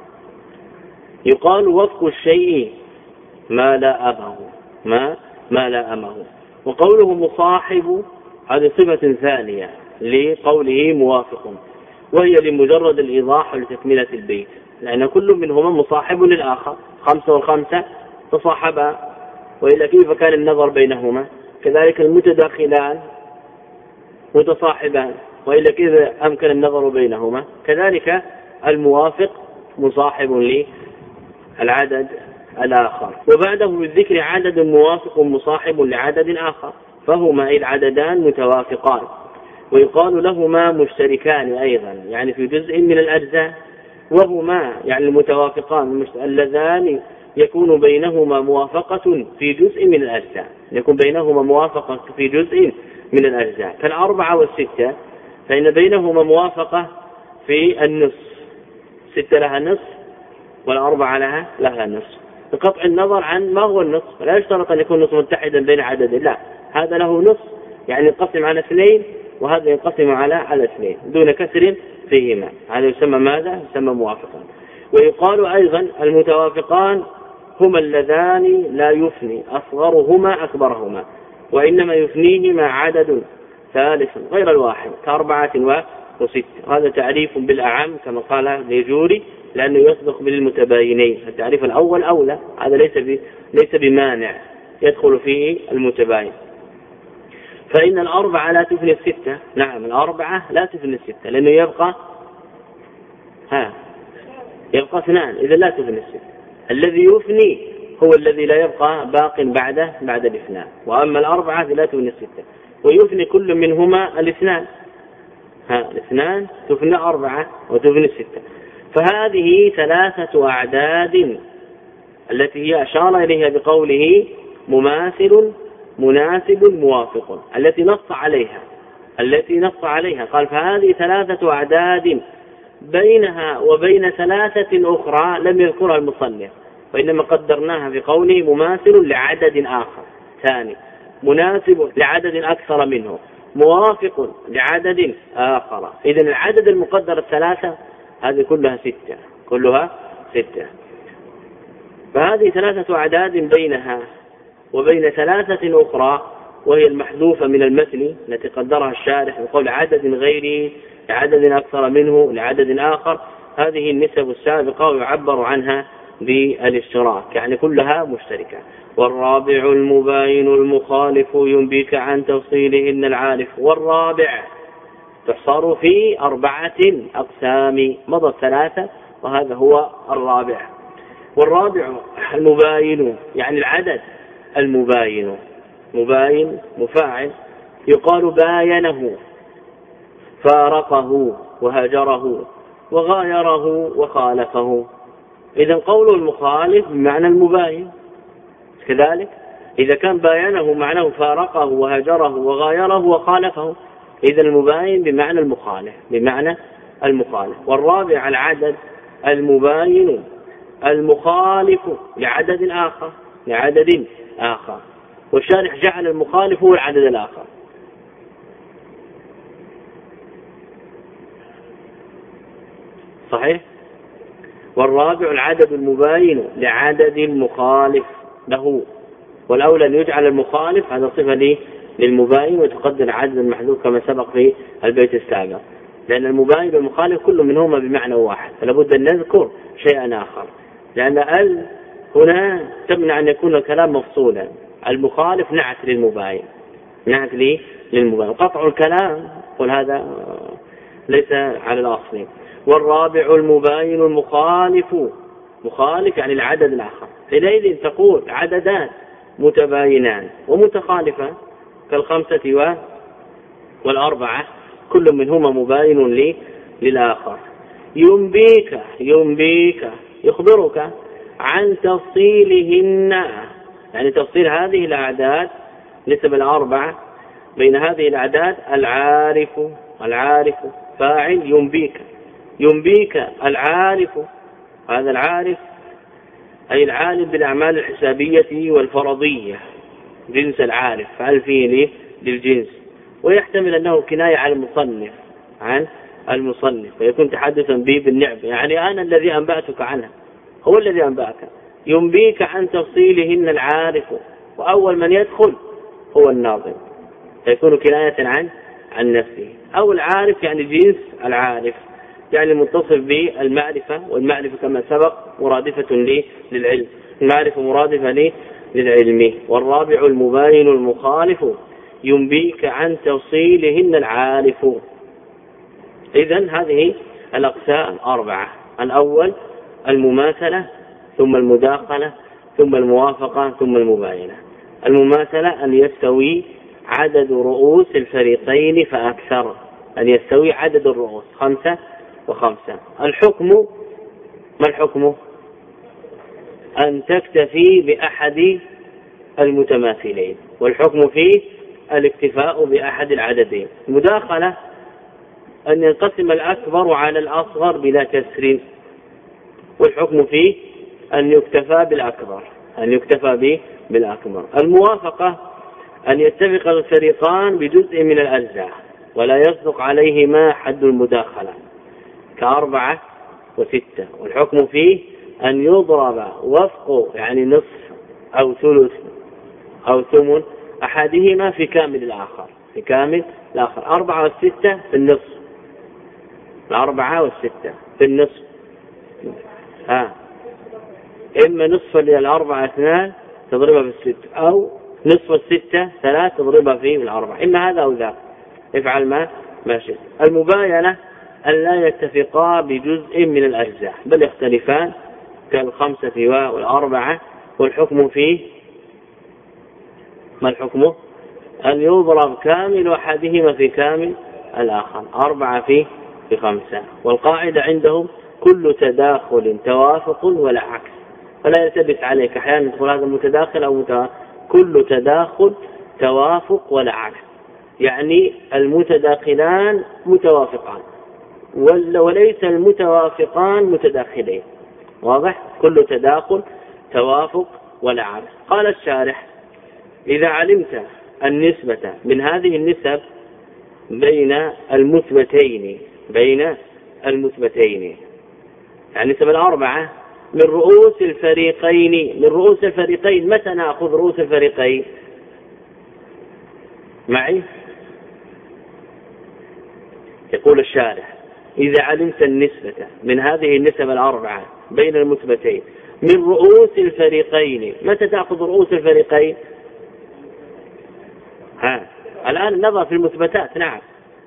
يقال وفق الشيء ما لا أمه، ما ما لا أمه. وقوله مصاحب هذه صفة ثانية لقوله موافق، وهي لمجرد الإيضاح لتكملة البيت، لأن كل منهما مصاحب للآخر، خمسة والخمسة تصاحبا، وإلا كيف كان النظر بينهما؟ كذلك المتداخلان متصاحبان، وإلا كيف أمكن النظر بينهما؟ كذلك الموافق مصاحب للعدد الآخر. وبعده بالذكر عدد موافق مصاحب لعدد آخر، فهما العددان متوافقان، ويقال لهما مشتركان أيضا يعني في جزء من الأجزاء، وهما يعني المتوافقان اللذان يكون بينهما موافقة في جزء من الأجزاء، يكون بينهما موافقة في جزء من الأجزاء، كالأربعة والستة، فإن بينهما موافقة في النصف، ستة لها نصف والأربعة لها لها نصف، بقطع النظر عن ما هو النصف، لا يشترط أن يكون نصف متحدا بين عدد، لا، هذا له نصف يعني ينقسم على اثنين وهذا ينقسم على على اثنين دون كسر فيهما، هذا يسمى ماذا؟ يسمى موافقان. ويقال أيضا المتوافقان هما اللذان لا يفني أصغرهما أكبرهما، وإنما يفنيهما عدد ثالث غير الواحد كأربعة وست. هذا تعريف بالأعم كما قال الجوري، لأنه يصدق بالمتباينين. التعريف الأول أولى، هذا ليس ليس بمانع يدخل فيه المتباين. فإن الأربعة لا تفني الستة. نعم الأربعة لا تفني الستة، لأنه يبقى ها يبقى اثنان، إذا لا تفني الستة. الذي يفني هو الذي لا يبقى باق بعد بعد الاثنان، وأما الأربعة لا تفني الستة، ويفني كل منهما الاثنان. ها الاثنان تفني أربعة وتفني الستة. فهذه ثلاثة أعداد التي هي أشار إليها بقوله مماثل مناسب موافق، التي نص عليها التي نص عليها قال فهذه ثلاثة أعداد بينها وبين ثلاثة أخرى لم يذكرها المصنف، وإنما قدرناها في قوله مماثل لعدد آخر ثاني، مناسب لعدد أكثر منه، موافق لعدد آخر. إذن العدد المقدر الثلاثة هذه كلها ستة كلها ستة. فهذه ثلاثة أعداد بينها وبين ثلاثة أخرى، وهي المحذوفة من المثل التي قدرها الشارح بقول عدد غيره لعدد أكثر منه لعدد آخر. هذه النسب السابقة ويعبر عنها بالاشتراك، يعني كلها مشتركة. والرابع المباين المخالف ينبيك عن تفصيلهن العارف. والرابع تحصر في أربعة أقسام، مضى ثلاثة وهذا هو الرابع. والرابع المباين يعني العدد المباين، مباين مفاعل، يقال باينه فارقه وهجره وغايره وخالفه. إذا قول المخالف بمعنى المباين، كذلك إذا كان باينه معناه فارقه وهجره وغايره وخالفه، إذا المباين بمعنى المخالف بمعنى المخالف. والرابع العدد المباين المخالف لعدد آخر لعدد آخر، والشارح جعل المخالف هو العدد الآخر. صحيح؟ والرابع العدد المباين لعدد مخالف له، والأولى أن يجعل المخالف هذا صفة للمباين وتقدر عدد المحذوف كما سبق في البيت السابق، لأن المباين والمخالف كل منهما بمعنى واحد، فلا بد أن نذكر شيئا آخر، لأن ال هنا تمنع أن يكون الكلام مفصولا. المخالف نعت للمباين نعت لي للمباين، قطع الكلام قل هذا ليس على الأصل. والرابع المباين المخالف، مخالف يعني العدد الآخر. حينئذ تقول عددان متباينان ومتخالفان كالخمسة والأربعة كل منهما مباين لي للآخر. ينبيك ينبيك يخبرك عن تفصيلهن، يعني تفصيل هذه الأعداد نسب الأربعة بين هذه الأعداد. العارف العارف فاعل ينبيك ينبيك العارف، هذا العارف أي العالم بالأعمال الحسابية والفرضية، جنس العارف فعل فيه للجنس، ويحتمل أنه كناية على المصنف عن المصنف ويكون تحدثا به بالنعم، يعني أنا الذي أنبأتك عنها هو الذي أنبأك. ينبيك عن تفصيلهن العارف، وأول من يدخل هو الناظم فيكون كناية عن عن نفسه. أو العارف يعني جنس العارف، يعني متصف بالمعرفة، والمعرفة كما سبق مرادفة للعلم، المعرفة مرادفة للعلم. والرابع المباين المخالف ينبيك عن تفصيلهن العارف. إذن هذه الأقسام أربعة: الأول المماثلة، ثم المداخلة، ثم الموافقة، ثم المباينة. المماثلة أن يستوي عدد رؤوس الفريقين فأكثر، أن يستوي عدد الرؤوس خمسة وخمسة. الحكم ما الحكم؟ أن تكتفي بأحد المتماثلين، والحكم فيه الاكتفاء بأحد العددين. المداخلة أن ينقسم الأكبر على الأصغر بلا كسر، والحكم فيه أن يكتفى بالأكبر أن يكتفى به بالأكبر. الموافقة أن يتفق الفريقان بجزء من الأجزاء ولا يصدق عليهما حد المداخلة كأربعة وستة، والحكم فيه أن يضرب وفق يعني نصف أو ثلث أو ثمن أحدهما في كامل الآخر في كامل الآخر. أربعة والستة في النصف، الأربعة والستة في النصف، ها إما نصف الأربعة اثنان تضربها في الستة، أو نصف الستة ثلاث تضربها في الأربعة، إما هذا أو ذاك، افعل ما ما شئت. المباينة أن لا يتفقا بجزء من الأجزاء بل يختلفان كالخمسة والأربعة، والحكم فيه ما الحكم؟ أن يضرب كامل أحدهما في كامل الآخر، أربعة في في خمسة. والقاعدة عندهم كل تداخل توافق ولا عكس، فلا يلتبس عليك أحيانا تقول هذا متداخل أو متداخل. كل تداخل توافق ولا عكس، يعني المتداخلان متوافقان وليس المتوافقان متداخلين. واضح؟ كل تداخل توافق ولا عكس. قال الشارح: إذا علمت النسبة من هذه النسب بين المثبتين بين المثبتين يعني نسب الأربعة من رؤوس الفريقين من رؤوس الفريقين متى نأخذ رؤوس الفريقين معي؟ يقول الشارح: إذا علمت النسبة من هذه النسب الأربعة بين المثبتين من رؤوس الفريقين متى تأخذ رؤوس الفريقين؟ ها الآن النظر في المثبتات. نعم،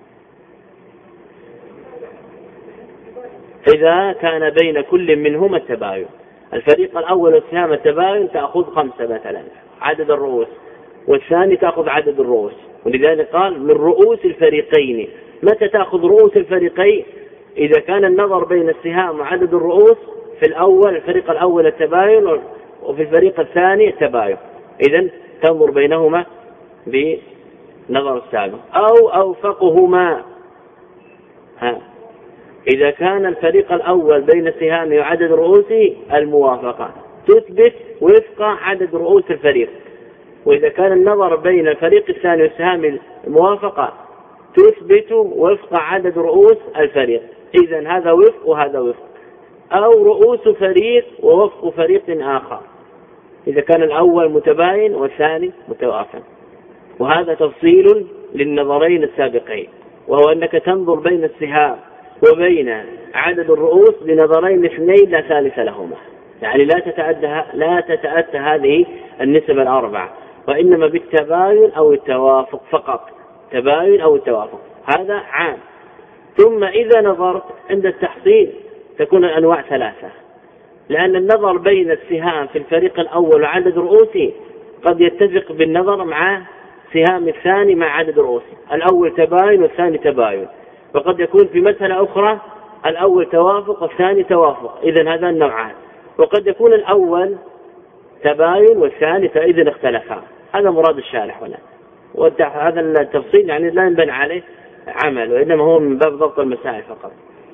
إذا كان بين كل منهما التباين. الفريق الأول والسهام التباين تأخذ خمسة مثلا عدد الرؤوس، والثاني تأخذ عدد الرؤوس، ولذلك قال من رؤوس الفريقين. متى تأخذ رؤوس الفريقين؟ إذا كان النظر بين السهام وعدد الرؤوس في الأول الفريق الأول التباين وفي الفريق الثاني التباين، إذن تنظر بينهما بنظر السابق. أو أوفقهما، ها إذا كان الفريق الأول بين السهام وعدد رؤوسه الموافقة تثبت وفق عدد رؤوس الفريق، وإذا كان النظر بين الفريق الثاني والسهام الموافقة تثبت وفق عدد رؤوس الفريق. إذن هذا وفق وهذا وفق. أو رؤوس فريق ووفق فريق آخر إذا كان الأول متباين والثاني متوافق. وهذا تفصيل للنظرين السابقين، وهو أنك تنظر بين السهام وبين عدد الرؤوس بنظرين اثنين لا ثالث لهما، يعني لا تتعدى لا تتأتى هذه النسب الأربعة، وإنما بالتباين أو التوافق فقط، تباين أو التوافق، هذا عام. ثم إذا نظرت عند التحصيل تكون الأنواع ثلاثة، لأن النظر بين السهام في الفريق الأول وعدد رؤوسه قد يتفق بالنظر مع سهام الثاني مع عدد رؤوسه، الأول تباين والثاني تباين، وقد يكون في مسألة أخرى الأول توافق والثاني توافق، إذن هذا النوعان. وقد يكون الأول تباين والثاني فإذن اختلفا. هذا مراد الشارح هنا، وهذا التفصيل يعني لا ينبني عليه عمل، وإنما هو من باب ضبط المسائل فقط.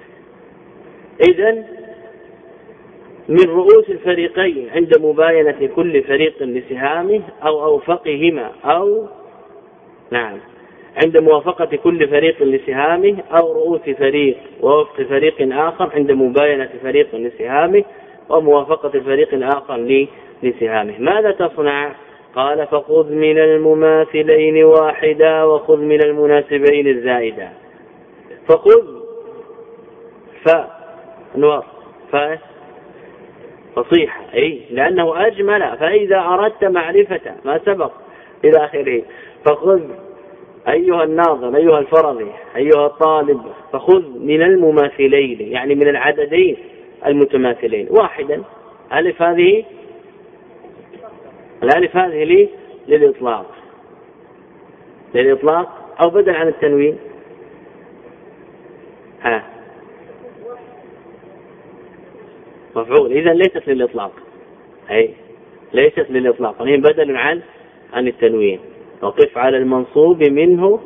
إذن من رؤوس الفريقين عند مباينة كل فريق لسهامه أو أوفقهما، أو نعم عند موافقة كل فريق لسهامه، أو رؤوس فريق ووفق فريق آخر عند مباينة فريق لسهامه وموافقة الفريق الآخر لسهامه. ماذا تصنع؟ قال: فخذ من المماثلين واحدا وخذ من المناسبين الزائدا. فخذ فنور ف فصيحة، أي لأنه أجمل، فإذا أردت معرفة ما سبق إلى آخره. فخذ أيها الناظر، أيها الفرضي، أيها الطالب، فخذ من المماثلين يعني من العددين المتماثلين واحدا. ألف هذه الألف هذه لي للإطلاق للإطلاق أو بدل عن التنوين. ها مفعول، إذا ليست للإطلاق، أي ليست للإطلاق، هي بدل عن عن التنوين. وقف على المنصوب منه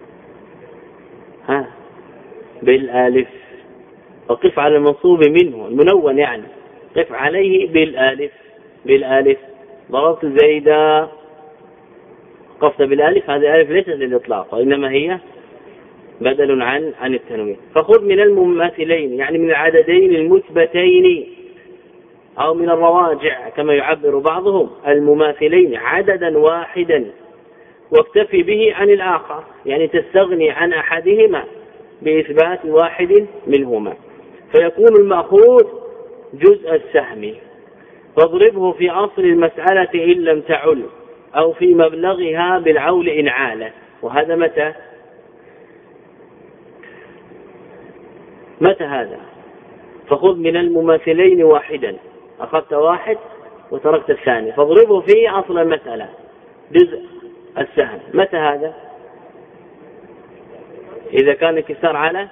ها بالآلف، وقف على المنصوب منه المنون يعني قف عليه بالآلف بالآلف. ضربت زيدا وقفت بالالف، هذه الالف ليست للاطلاق وانما هي بدل عن عن التنوين. فخذ من المماثلين يعني من العددين المثبتين او من الرواجع كما يعبر بعضهم المماثلين عددا واحدا واكتفي به عن الاخر، يعني تستغني عن احدهما باثبات واحد منهما، فيكون المأخوذ جزء السهم، فاضربه في اصل المسألة ان لم تعل او في مبلغها بالعول ان عالت. وهذا متى متى هذا؟ فخذ من المماثلين واحدا، أخذت واحد وتركت الثاني، فاضربه في أصل المسألة جزء السهم. متى هذا؟ إذا كان انكسار على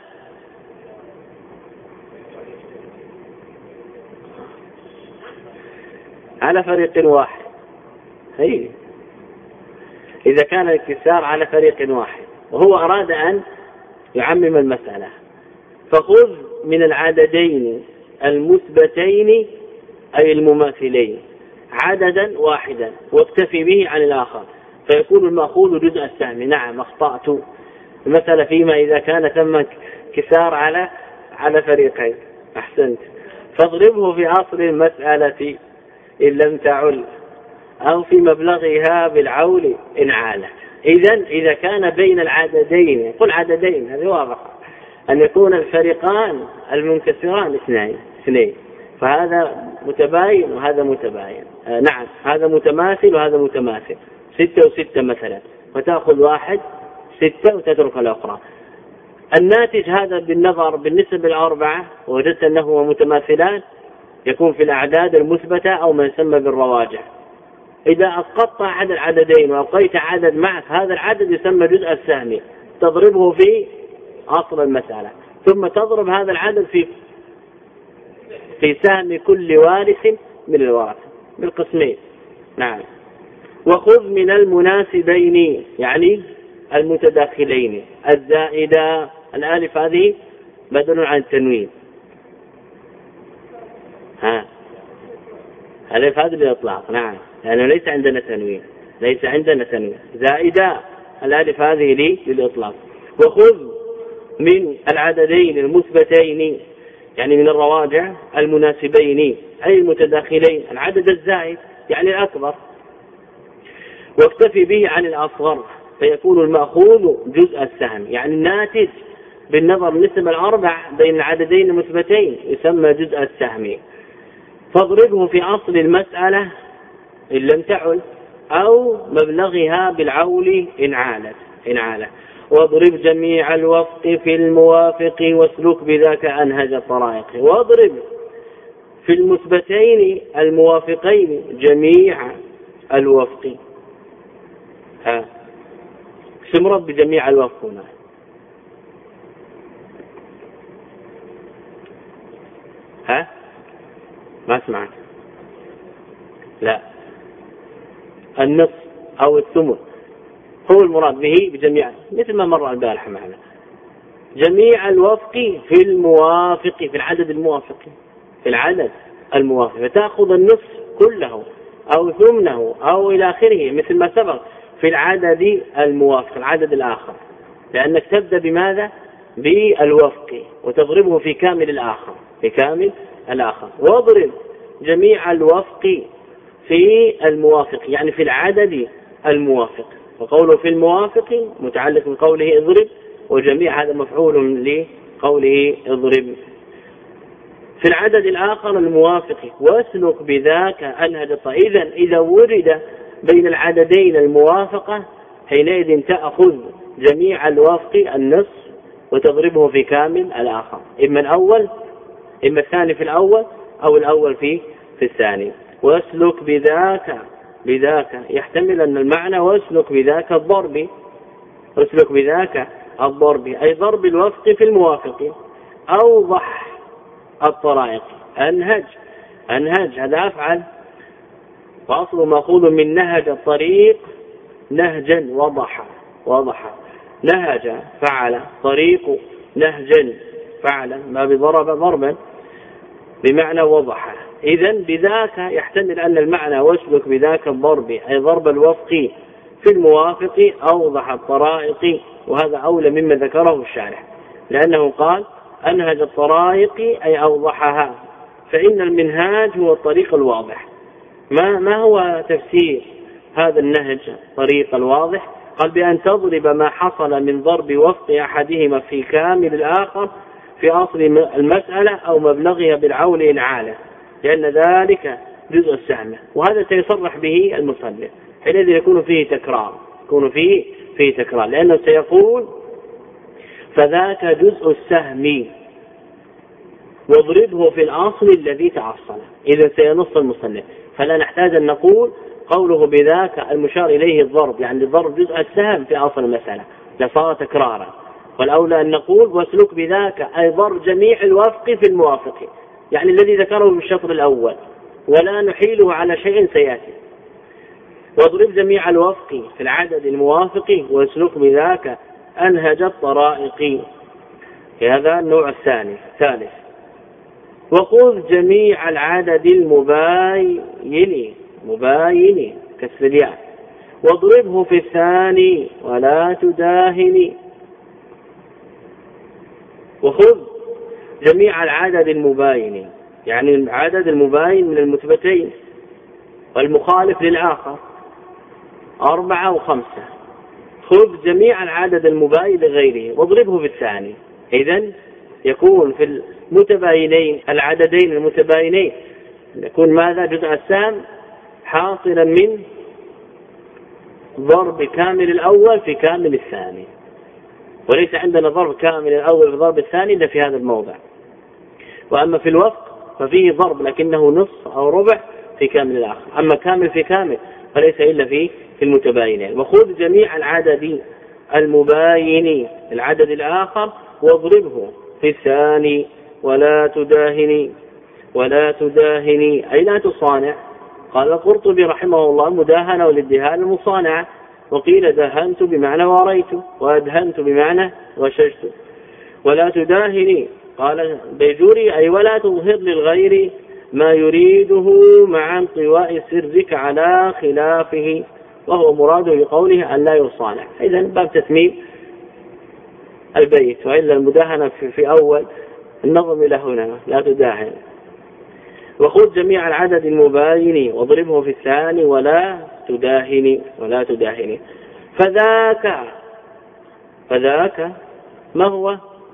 على فريق واحد، هي إذا كان الانكسار على فريق واحد وهو أراد أن يعمم المسألة، فخذ من العددين المثبتين أي المماثلين عددا واحدا واكتفي به عن الآخر، فيكون المأخوذ جزء السهم. نعم أخطأت، المسألة فيما إذا كان ثم كسار على على فريقين. أحسنت. فاضربه في أصل المسألة إن لم تعل أو في مبلغها بالعول إن عالت. إذن إذا كان بين العددين، قل عددين هذه واضحة، أن يكون الفريقان المنكسران اثنين اثنين فهذا متباين وهذا متباين. آه نعم هذا متماثل وهذا متماثل، ستة وستة مثلا، فتأخذ واحد ستة وتترك الأخرى. الناتج هذا بالنظر بالنسبة الأربعة وجدت أنه متماثلان يكون في الأعداد المثبتة أو ما يسمى بالرواجع. إذا أسقطت أحد العددين وأبقيت عدد معك، هذا العدد يسمى جزء السهم، تضربه في أصل المسألة، ثم تضرب هذا العدد في في سهم كل وارث من الوارث بالقسمين. نعم. وخذ من المناسبين يعني المتداخلين الزائدة، الألف هذه بدل عن التنوين، ها الألف هذه بالإطلاق. نعم لأنه ليس عندنا تنوين، ليس عندنا تنوين. زائدة الألف هذه لي للإطلاق. وخذ من العددين المثبتين يعني من الرواجع المناسبين أي المتداخلين العدد الزائد يعني الأكبر، واكتفي به عن الأصغر، فيكون المأخوذ جزء السهم، يعني الناتج بالنظر نسبة الأربع بين العددين المثبتين يسمى جزء السهم. فاضربه في أصل المسألة إن لم تعل أو مبلغها بالعول إن عالت إن عالت واضرب جميع الوفق في الموافق واسلك بذاك أنهج الطرائق. واضرب في المثبتين الموافقين جميع الوفق. ها سمرت بجميع الوفق هنا. ها ما سمعت؟ لا، النصف أو الثمن هو المراد به بجميع، مثل ما مر البارحة معنا. جميع الوفق في الموافق، في العدد الموافق، في العدد الموافق، فتأخذ النصف كله أو ثمنه أو إلى آخره مثل ما سبق في العدد الموافق العدد الآخر، لأنك تبدأ بماذا؟ بالوفق وتضربه في كامل الآخر في كامل الآخر. واضرب جميع الوفق في الموافق يعني في العدد الموافق، وقوله في الموافق متعلق بقوله اضرب، وجميع هذا مفعول لقوله اضرب. في العدد الآخر الموافق واسلك بذاك أنهج الطريق. إذن إذا ورد بين العددين الموافقة حينئذ تأخذ جميع الوفق النصف وتضربه في كامل الآخر، إما الأول إما الثاني في الأول أو الأول في في الثاني. واسلك بذاك، بذاك يحتمل أن المعنى واسلك بذاك الضرب، واسلك بذاك الضرب أي ضرب الوفق في الموافق. أوضح الطرائق، أنهج، أنهج هذا أفعل وأصل مأخوذ من نهج الطريق، نهجا وضح وضح، نهج فعل، طريق نهجا فعلا، ما بضرب ضربا بمعنى وضح. إذن بذاك يحتمل أن المعنى واسلك بذاك الضرب أي ضرب الوفق في الموافق أوضح الطرائق، وهذا أولى مما ذكره الشارح، لأنه قال أنهج الطرائق أي أوضحها، فإن المنهاج هو الطريق الواضح. ما, ما هو تفسير هذا النهج الطريق الواضح؟ قال بأن تضرب ما حصل من ضرب وفق أحدهما في كامل الآخر في أصل المسألة أو مبلغها بالعول إن عالة، لأن ذلك جزء السهم، وهذا سيصرح به المصنف، حينئذ يكون فيه تكرار يكون فيه فيه تكرار لأنه سيقول فذاك جزء السهم واضربه في الأصل الذي تعصله. إذا سينص المصنف، فلا نحتاج أن نقول قوله بذاك المشار إليه الضرب، يعني ضرب جزء السهم في أصل المسألة، لصار تكرارا. والأولى أن نقول واسلك بذاك أي ضرب جميع الوفق في الموافق، يعني الذي ذكره في الشطر الأول، ولا نحيله على شيء سيأتي. واضرب جميع الوفق في العدد الموافق واسلك بذاك أنهج الطرائق. هذا النوع الثاني. ثالث، وخذ جميع العدد المباين مباين كسر الياء واضربه في الثاني ولا تداهن. وخذ جميع العدد المباين، يعني العدد المباين من المثبتين والمخالف للآخر أربعة وخمسة، خذ جميع العدد المباين لغيره واضربه في الثاني. إذن يكون في المتباينين العددين المتباينين يكون ماذا؟ جزء السهم حاصلا من ضرب كامل الأول في كامل الثاني، وليس عندنا ضرب كامل الأول في ضرب الثاني إلا في هذا الموضع. وأما في الوفق ففيه ضرب لكنه نصف أو ربع في كامل الآخر، أما كامل في كامل فليس إلا في في المتباينين. وخذ جميع العدد المباين العدد الآخر واضربه في الثاني ولا تداهني ولا تداهني أي لا تصانع. قال القرطبي رحمه الله مداهنة والادهان المصانعة، وقيل دهنت بمعنى واريت وأدهنت بمعنى وشجت. ولا تداهني قال بيجوري أي ولا تظهر للغير ما يريده مع انطواء سرك على خلافه، وهو مراده بقوله أن لا يصانع. إذن باب تتميم البيت، وإلا المداهنة في, في أول النظم إلى هنا لا تداهن. وخذ جميع العدد المباين واضربه في الثاني ولا تداهني ولا تداهني. فذاك فذاك ما هو؟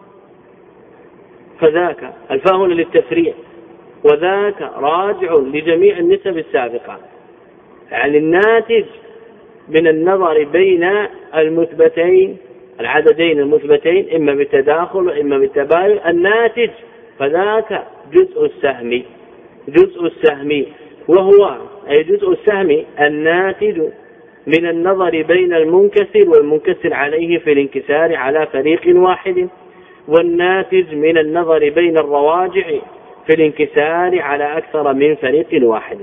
فذاك الفاء هنا للتفريع، وذاك راجع لجميع النسب السابقة، يعني الناتج من النظر بين المثبتين العددين المثبتين إما بالتداخل وإما بالتباين الناتج. فذاك جزء السهم جزء السهم وهو أي جزء السهم الناتج من النظر بين المنكسر والمنكسر عليه في الانكسار على فريق واحد، والناتج من النظر بين الرواجع في الانكسار على أكثر من فريق واحد.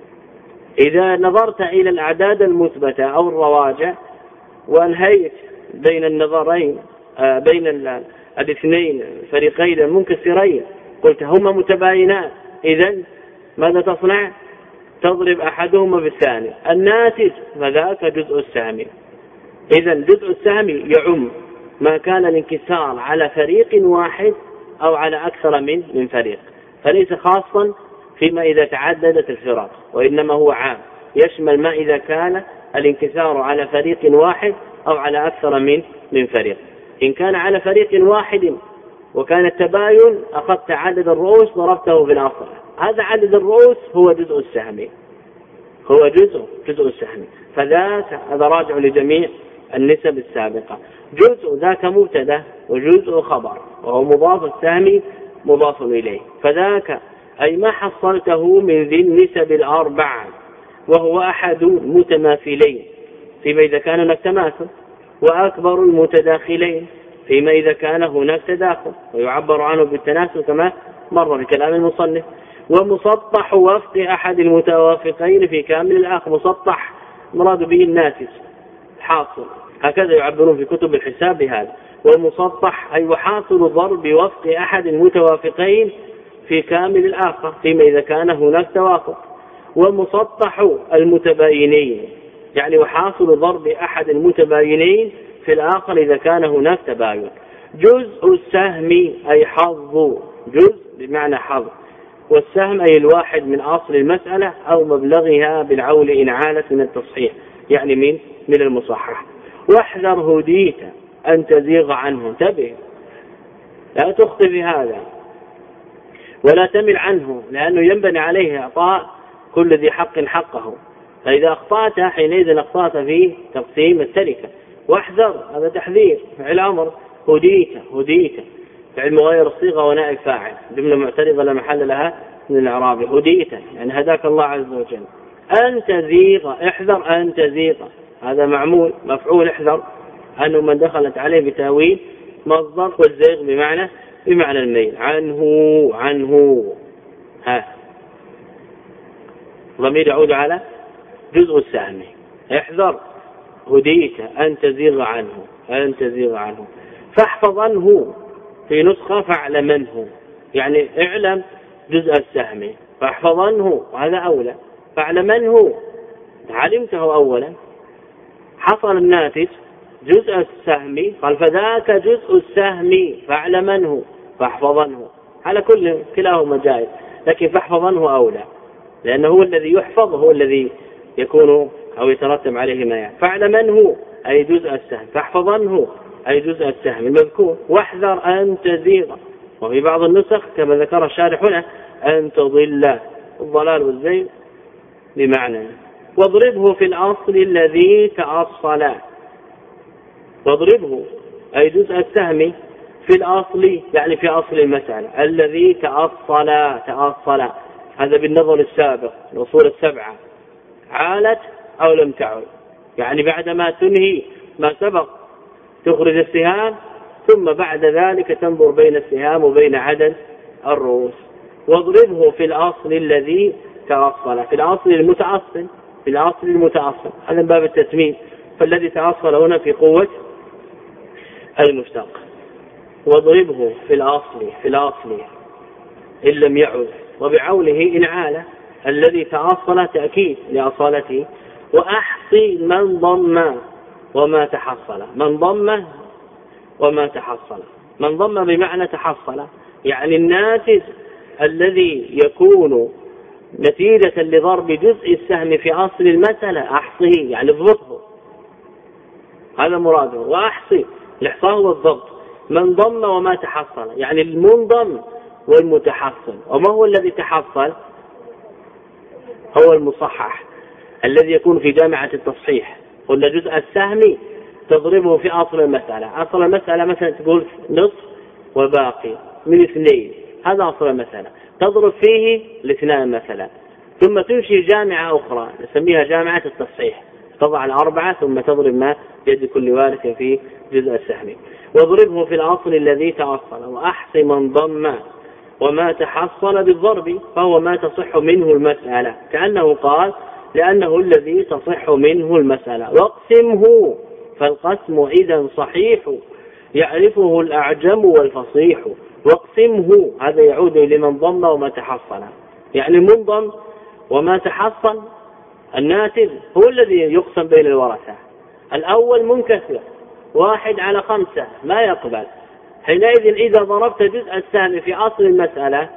إذا نظرت إلى الأعداد المثبتة أو الرواجع وانهيت بين النظرين آه بين الاثنين فريقين المنكسرين قلت هما متباينان، إذن ماذا تصنع؟ تضرب أحدهما بالثاني الناتج، فذاك جزء السهم. إذن جزء السهم يعم ما كان الانكسار على فريق واحد أو على أكثر من من فريق، فليس خاصا فيما إذا تعددت الفرق، وإنما هو عام يشمل ما إذا كان الانكسار على فريق واحد أو على أكثر من من فريق. إن كان على فريق واحد وكان التباين أخذت عدد الرؤوس ضربته في الأصل، هذا عدد الرؤوس هو جزء السهم هو جزء جزء السهم. فذاك هذا راجع لجميع النسب السابقة. جزء ذاك مبتدا وجزء خبر، وهو مضاف السهم مضاف إليه. فذاك أي ما حصلته من ذي النسب الأربع، وهو أحد المتماثلين فيما إذا كان هناك تماثل، وأكبر المتداخلين فيما إذا كان هناك تداخل، ويعبر عنه بالتناسل كما مر بكلام المصنف. ومسطح وفق أحد المتوافقين في كامل الآخر، مسطح مراد به الناتج حاصل، هكذا يعبرون في كتب الحساب بهذا. والمسطح أي وحاصل ضرب وفق أحد المتوافقين في كامل الآخر فيما إذا كان هناك توافق. ومسطح المتباينين يعني وحاصل ضرب أحد المتباينين في الآخر إذا كان هناك تباين. جزء السهم أي حظ، جزء بمعنى حظ، والسهم أي الواحد من أصل المسألة أو مبلغها بالعول إن عالت من التصحيح، يعني من من المصحح. واحذر هديت أن تزيغ عنه، انتبه لا تخطئ في هذا ولا تمل عنه، لأنه ينبني عليه إعطاء كل ذي حق حقه، فإذا أخطأت حينئذ أخطأت في تقسيم التركة. واحذر هذا تحذير، فعل أمر، هديت هديت فعل مغير الصيغة ونائب فاعل، جملة معترضة لا محل لها من الإعراب، هديت يعني هداك الله عز وجل. أن تزيغ، احذر أن تزيغ، هذا معمول مفعول احذر، أنه من دخلت عليه بتأويل مصدر، والزيغ بمعنى بمعنى الميل، عنه عنه ها ضمير يعود على جزء السهم. احذر هديت أن تزيغ عنه، أن تزيغ عنه. فاحفظنه في نسخة فاعلمنه، يعني اعلم جزء السهم، فاحفظنه وهذا أولى، فاعلمنه علمته أولا. حصل الناتج جزء السهم، قال فذاك جزء السهم فاعلمنه فاحفظنه، على كل كلاهما جائز، لكن فاحفظنه أولى، لأنه هو الذي يحفظ، هو الذي يكون أو يترتب عليه ما يعني. فاعلمنه أي جزء السهم، فاحفظنه أي جزء السهم المذكور. واحذر أن تزيغ، وفي بعض النسخ كما ذكر الشارح هنا أن تضل، الضلال والزيغ بمعنى. واضربه في الأصل الذي تأصل، واضربه أي جزء السهم في الأصل يعني في أصل المسألة الذي تأصل، تأصل هذا بالنظر السابق الأصول السبعة، عالت أو لم تعل، يعني بعدما تنهي ما سبق تخرج السهام، ثم بعد ذلك تنظر بين السهام وبين عدد الرؤوس. واضربه في الأصل الذي تأصل، في الأصل المتأصل، في الأصل المتأصل، هذا باب التتميم، فالذي تأصل هنا في قوة المشتق. واضربه في الأصل، في الأصل إن لم يعد، وبعوله إن عال، الذي تأصل تأكيد لأصالته. وأحصي من ضم وما تحصل، من ضم وما تحصل، من ضم بمعنى تحصل، يعني الناتج الذي يكون نتيجة لضرب جزء السهم في أصل المسألة أحصيه، يعني اضبطه، هذا مراده. وأحصي الإحصاء والضبط. من ضم وما تحصل، يعني المنضم والمتحصل. وما هو الذي تحصل؟ هو المصحح الذي يكون في جامعة التصحيح. قلنا جزء السهم تضربه في أصل المسألة، أصل المسألة مثلا تقول نصف وباقي من اثنين، هذا أصل المسألة، تضرب فيه الاثنان مثلا، ثم تنشي جامعة أخرى نسميها جامعة التصحيح، تضع الأربعة ثم تضرب ما يد كل وارث في جزء السهم. واضربه في الأصل الذي تأصل. وأحصي من ضم وما تحصل بالضرب، فهو ما تصح منه المسألة، كأنه قال لأنه الذي تصح منه المسألة. واقسمه، فالقسم إذا صحيح يعرفه الأعجم والفصيح. واقسمه هذا يعود لمن ضم وما تحصل، يعني المنضم وما تحصل الناتج هو الذي يقسم بين الورثة. الأول منكسر واحد على خمسة ما يقبل، حينئذ إذا ضربت جزء السهم في أصل المسألة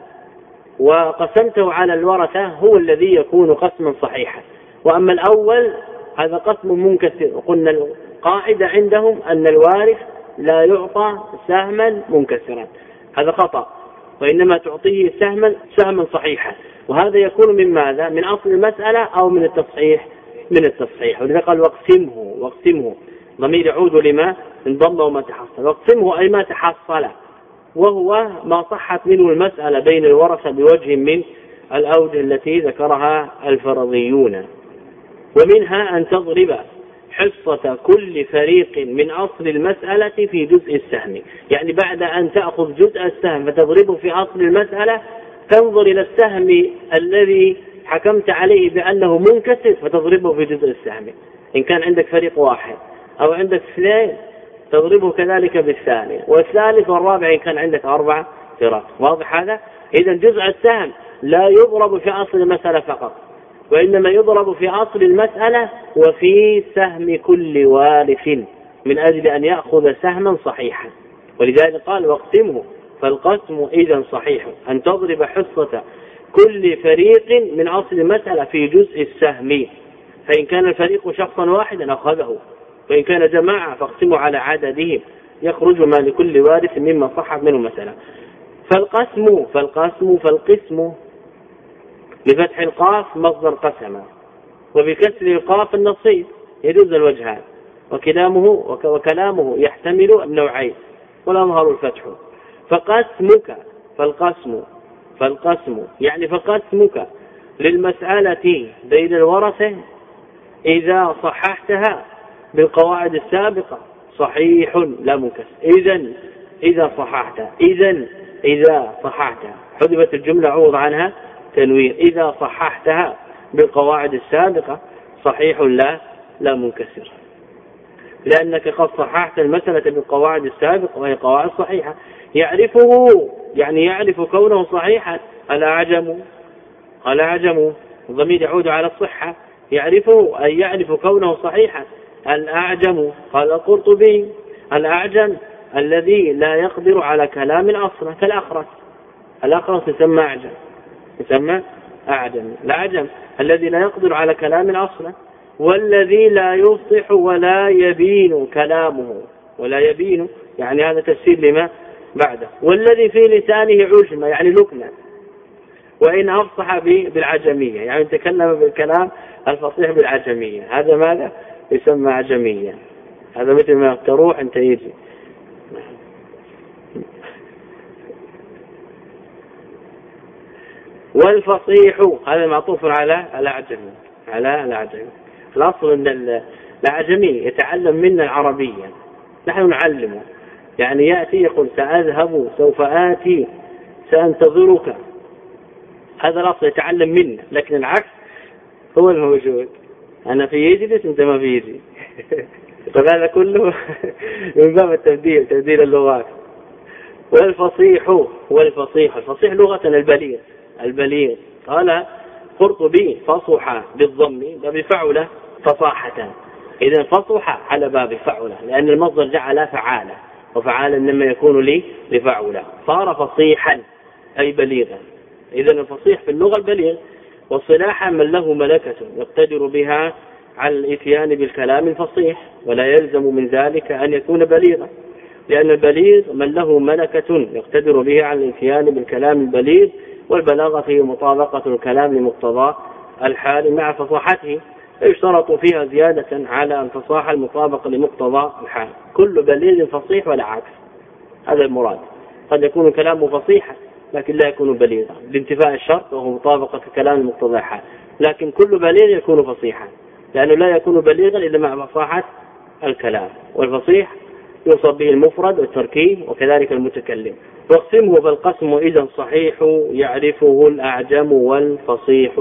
وقسمته على الورثة هو الذي يكون قسما صحيحا. وأما الأول هذا قسم منكسر، وقلنا القاعدة عندهم أن الوارث لا يعطى سهما منكسرا، هذا خطأ، وإنما تعطيه سهما سهما صحيحا، وهذا يكون من ماذا؟ من أصل المسألة أو من التصحيح؟ من التصحيح. ولذلك قال واقسمه، واقسمه ضمير يعود لما انضم وما تحصل. واقسمه أي ما تحصل، وهو ما صحت منه المسألة بين الورثة بوجه من الأوجه التي ذكرها الفرضيون. ومنها أن تضرب حصة كل فريق من أصل المسألة في جزء السهم، يعني بعد أن تأخذ جزء السهم فتضربه في أصل المسألة تنظر إلى السهم الذي حكمت عليه بأنه منكسر فتضربه في جزء السهم، إن كان عندك فريق واحد، أو عندك اثنين تضربه كذلك بالثاني والثالث والرابع إن كان عندك أربع فرق. واضح هذا؟ إذن جزء السهم لا يضرب في أصل المسألة فقط، وإنما يضرب في أصل المسألة وفي سهم كل وارث من أجل أن يأخذ سهما صحيحا. ولذلك قال واقسمه فالقسم إذا صحيح أن تضرب حصة كل فريق من أصل المسألة في جزء السهم، فإن كان الفريق شخصا واحدا أخذه، وإن كان جماعة فاقسموا على عددهم يخرج ما لكل وارث مما صح منه مسألة. فالقسم فالقسم فالقسم بفتح القاف مصدر قسم، وبكسر القاف النصيب، يجوز الوجهان، وكلامه وكلامه يحتمل النوعين والأظهر الفتح. فقسمك فالقسم فالقسم يعني فقسمك للمسألة بين الورثة إذا صححتها بالقواعد السابقة صحيح لا منكسر. إذن إذا صححت إذن إذا صححت حذفت الجملة عوض عنها تنوين، إذا صححتها بالقواعد السابقة صحيح لا لا منكسر، لأنك قد صححت المسألة بالقواعد السابقة وهي قواعد صحيحة. يعرفه يعني يعرف كونه صحيحا. الأعجم الأعجم الضمير يعود على الصحة، يعرفه أي يعرف كونه صحيحا. الأعجم قال القرطبي الأعجم الذي لا يقدر على كلام أصلا كالأخرس، الأخرس يسمى أعجم يسمى أعجم. الأعجم الذي لا يقدر على كلام أصلا، والذي لا يفصح ولا يبين كلامه، ولا يبين يعني هذا تفسير لما بعده. والذي في لسانه عجمة يعني لكنة، وإن أفصح بالعجمية يعني تكلم بالكلام الفصيح بالعجمية، هذا ماذا يسمى عجمية. هذا مثل ما تروح أنت يجي. والفصيح هذا معطوف على الأعجمي على الأعجمي. الأصل أن الأعجمي يتعلم منا العربية، نحن نعلمه، يعني يأتي يقول سأذهب سوف آتي سأنتظرك، هذا الأصل يتعلم منا. لكن العكس هو الموجود، أنا في يجلس أنت ما في يجي. فهذا كله من باب التبديل تبديل اللغات. والفصيح والفصيح الفصيح لغة البليغ البليغ قال قرطبي فصح بالضم بفعل فصاحة. إذا فصح على باب فعله، لأن المصدر جعل فعالة، وفعالة إنما يكون لي لفعله، صار فصيحا أي بليغا. إذا الفصيح في اللغة البليغ. والصلاح من له ملكة يقتدر بها على الإتيان بالكلام الفصيح، ولا يلزم من ذلك أن يكون بليغا، لأن البليغ من له ملكة يقتدر بها على الإتيان بالكلام البليغ، والبلاغة هي مطابقة الكلام لمقتضى الحال مع فصاحته، يشترط فيها زيادة على الفصاحة المطابقة لمقتضى الحال. كل بليغ فصيح ولا عكس، هذا المراد. قد يكون كلامه فصيحا لكن لا يكون بليغا بانتفاء الشرط وهو مطابقة الكلام لمقتضى الحال، لكن كل بليغ يكون فصيحا، لأنه لا يكون بليغا إلا مع فصاحة الكلام. والفصيح يوصف به المفرد والتركيب وكذلك المتكلم. واقسمه فالقسم إذا صحيح يعرفه الأعجم والفصيح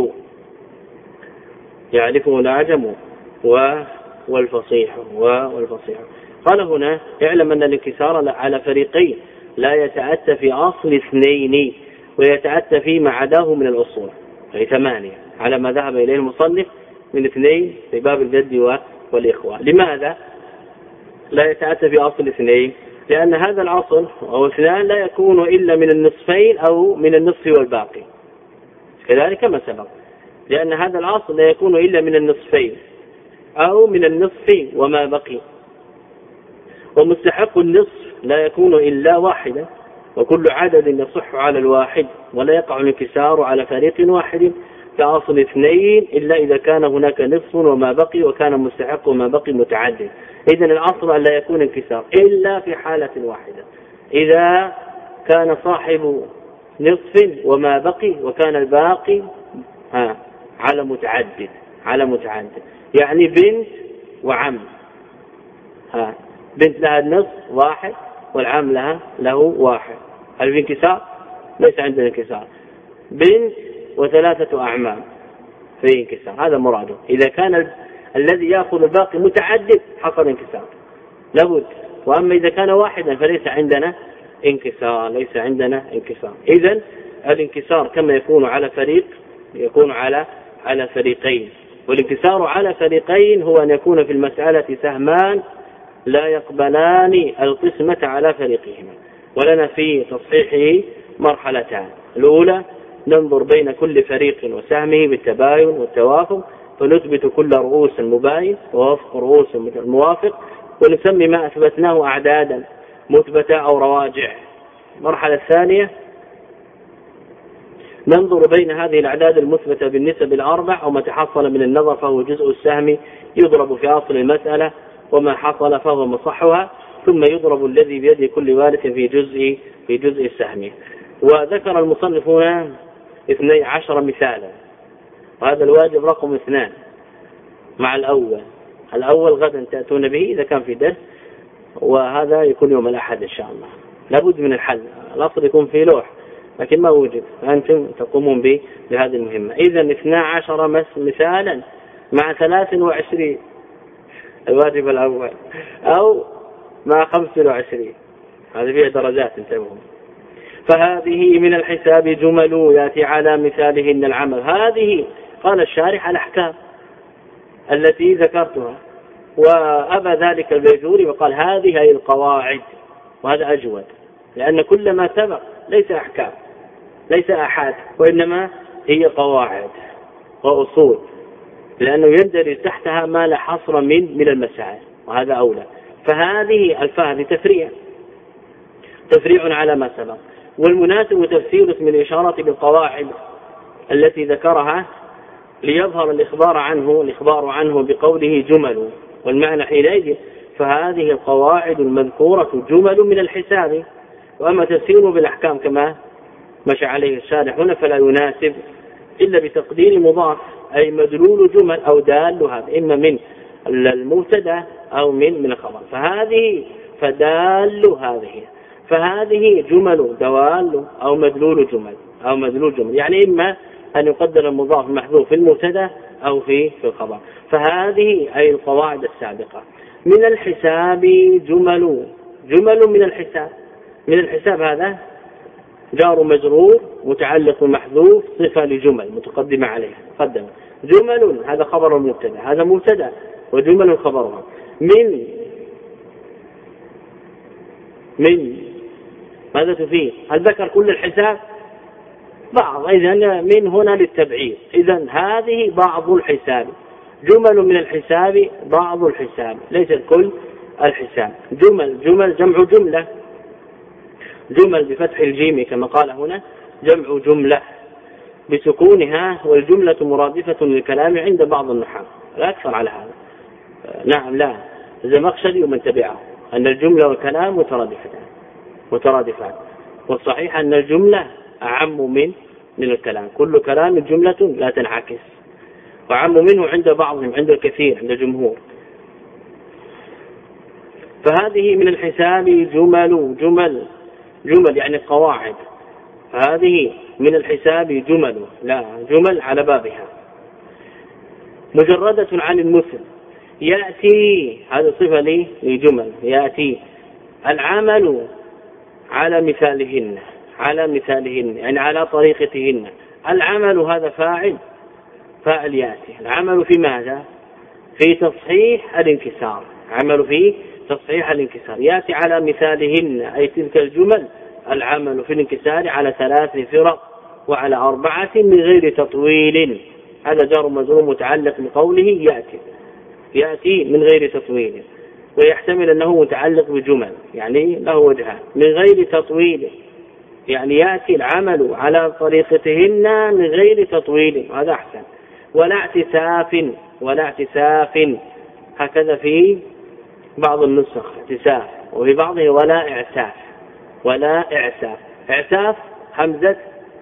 يعرفه الأعجم والفصيح والفصيح. قال هنا اعلم أن الانكسار على فريقين لا يتأتى في أصل اثنين ويتأتى فيما عداه من الأصول، أي ثمانية على ما ذهب إليه المصنف من اثنين في باب الجد والإخوة. لماذا لا يتأتى في أصل اثنين؟ لأن هذا الأصل أو اثنان لا يكون إلا من النصفين أو من النصف والباقي، كذلك ما سبق، لأن هذا الأصل لا يكون إلا من النصفين أو من النصف وما بقي. ومستحق النصف لا يكون إلا واحدا، وكل عدد يصح على الواحد، ولا يقع الانكسار على فريق واحد كأصل اثنين إلا إذا كان هناك نصف وما بقي وكان مستحق وما بقي متعدد. إذن الأصل أن لا يكون انكسار إلا في حالة واحدة، إذا كان صاحب نصف وما بقي وكان الباقي ها على متعدد على متعدد يعني بنت وعم، ها بنت لها النصف واحد والعم لها له واحد، هل في انكسار؟ ليس عندنا انكسار. بنت وثلاثة أعمام في انكسار، هذا مراده. إذا كان ال... الذي يأخذ الباقي متعدد حصل انكسار لابد، وأما إذا كان واحدا فليس عندنا انكسار ليس عندنا انكسار. إذن الانكسار كما يكون على فريق يكون على على فريقين، والانكسار على فريقين هو أن يكون في المسألة سهمان لا يقبلان القسمة على فريقهما. ولنا في تصحيحه مرحلتان: الأولى ننظر بين كل فريق وسهمه بالتباين والتوافق فنثبت كل رؤوس مباين ووفق رؤوس الموافق، ونسمي ما أثبتناه أعدادا مثبتة أو رواجع. المرحلة الثانية ننظر بين هذه الأعداد المثبتة بالنسب الأربع أو ما تحصل من النظر فهو جزء السهم يضرب في أصل المسألة، وما حصل فهو مصحها، ثم يضرب الذي بيد كل وارث في جزء في جزء السهم. وذكر المصنفون اثني عشر مثالا، وهذا الواجب رقم اثنان مع الأول. الأول غدا تأتون به إذا كان في درس، وهذا يكون يوم الأحد إن شاء الله. لابد من الحل، الأصل يكون في لوح لكن ما وجد، فأنتم تقومون به بهذه المهمة. إذن اثنا عشر مثالا مع ثلاث وعشرين الواجب الأول، أو مع خمس وعشرين، هذه فيها درجات انتبهوا. فهذه من الحساب جمل يأتي على مثالهن العمل. هذه قال الشارح الأحكام التي ذكرتها، وأبى ذلك البيجوري وقال هذه هي القواعد، وهذا أجود، لأن كل ما سبق ليس أحكام ليس أحاد، وإنما هي قواعد وأصول، لأنه يندرج تحتها ما لا حصر من من المسائل، وهذا أولى. فهذه الفاء تفريع تفريع على ما سبق، والمناسب تفسير اسم الإشارة بالقواعد التي ذكرها ليظهر الإخبار عنه الإخبار عنه بقوله جمل، والمعنى حينئذ فهذه القواعد المذكورة جمل من الحساب. وأما تفسيره بالأحكام كما مشى عليه الشارح هنا فلا يناسب إلا بتقدير مضاف، أي مدلول جمل أو دال، هذا إما من المبتدا أو من من الخبر. فهذه فدال هذه فهذه جمل دوال أو مدلول جمل أو مدلول جمل، يعني إما أن يقدر المضاف المحذوف في المبتدا أو في في الخبر. فهذه أي القواعد السابقة. من الحساب جمل جمل من الحساب من الحساب هذا جار مجرور متعلق محذوف صفة لجمل متقدمة عليها قدم. جمل هذا خبر المبتدا، هذا مبتدا، وجمل خبرها. من من ماذا تفيد؟ هل ذكر كل الحساب؟ بعض، إذن من هنا للتبعيد. إذن هذه بعض الحساب، جمل من الحساب بعض الحساب، ليس كل الحساب. جمل جمل جمع جملة، جمل بفتح الجيم كما قال هنا جمع جملة بسكونها، والجملة مرادفة للكلام عند بعض النحاة، لا أكثر على هذا. نعم لا الزمخشري ومن تبعه أن الجملة والكلام مترادفتان مترادفان، والصحيح أن الجملة أعم من من الكلام، كل كلام جملة لا تنعكس، وأعم منه عند بعضهم عند الكثير عند الجمهور. فهذه من الحساب جمل جمل جمل يعني قواعد، فهذه من الحساب جمل، لا جمل على بابها مجردة عن المثل. يأتي هذا صفة لي لجمل، يأتي العمل على مثالهن على مثالهن يعني على طريقتهن. العمل هذا فاعل فاعل يأتي. العمل في ماذا؟ في تصحيح الانكسار، عمل في تصحيح الانكسار. يأتي على مثالهن أي تلك الجمل العمل في الانكسار على ثلاث فرق وعلى أربعة من غير تطويل. هذا جار مجرور متعلق بقوله يأتي يأتي من غير تطويل، ويحتمل أنه متعلق بجمل يعني له وجهان. من غير تطويل يعني يأتي العمل على طريقتهن من غير تطويل، هذا أحسن. ولا اعتساف ولا اعتساف هكذا في بعض النسخ اعتساف، وفي بعضه ولا اعساف ولا اعساف. اعساف همزة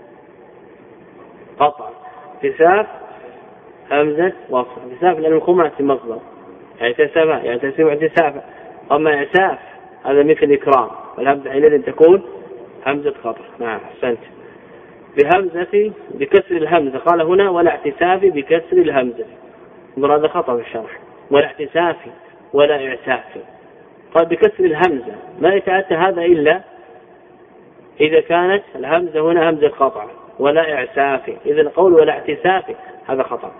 قطع، اعتساف همزة وصل. اعتساف لأن الخماسي مصدر اعتسف يعتسف اعتسافا. أما اعساف هذا مثل إكرام، والهمزة حينئذ تكون همزة خطأ. نعم أحسنت. بهمزة بكسر الهمزة قال هنا ولا اعتساف بكسر الهمزة، هذا خطأ في الشرح. ولا اعتساف ولا اعساف قال بكسر الهمزة، ما يتأتى هذا إلا إذا كانت الهمزة هنا همزة قطع ولا إعساف. إذن قول ولا اعتساف هذا خطأ.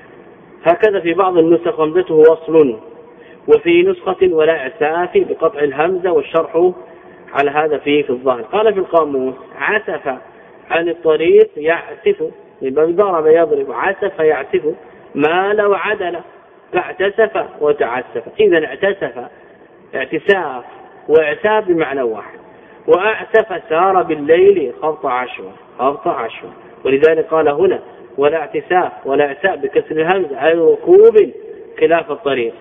هكذا في بعض النسخ همزته وصل، وفي نسخة ولا إعساف بقطع الهمزة والشرح على هذا فيه في الظاهر. قال في القاموس عسف عن الطريق يعسف، ضرب يضرب، عسف يعسف، ما لو عدل فاعتسف وتعسف. إذا اعتسف اعتساف واعساف بمعنى واحد، وأعسف سار بالليل خبط عشوة خبط عشوة. ولذلك قال هنا ولا اعتساف ولا اعساف بكسر الهمزة أي ركوب خلاف الطريق،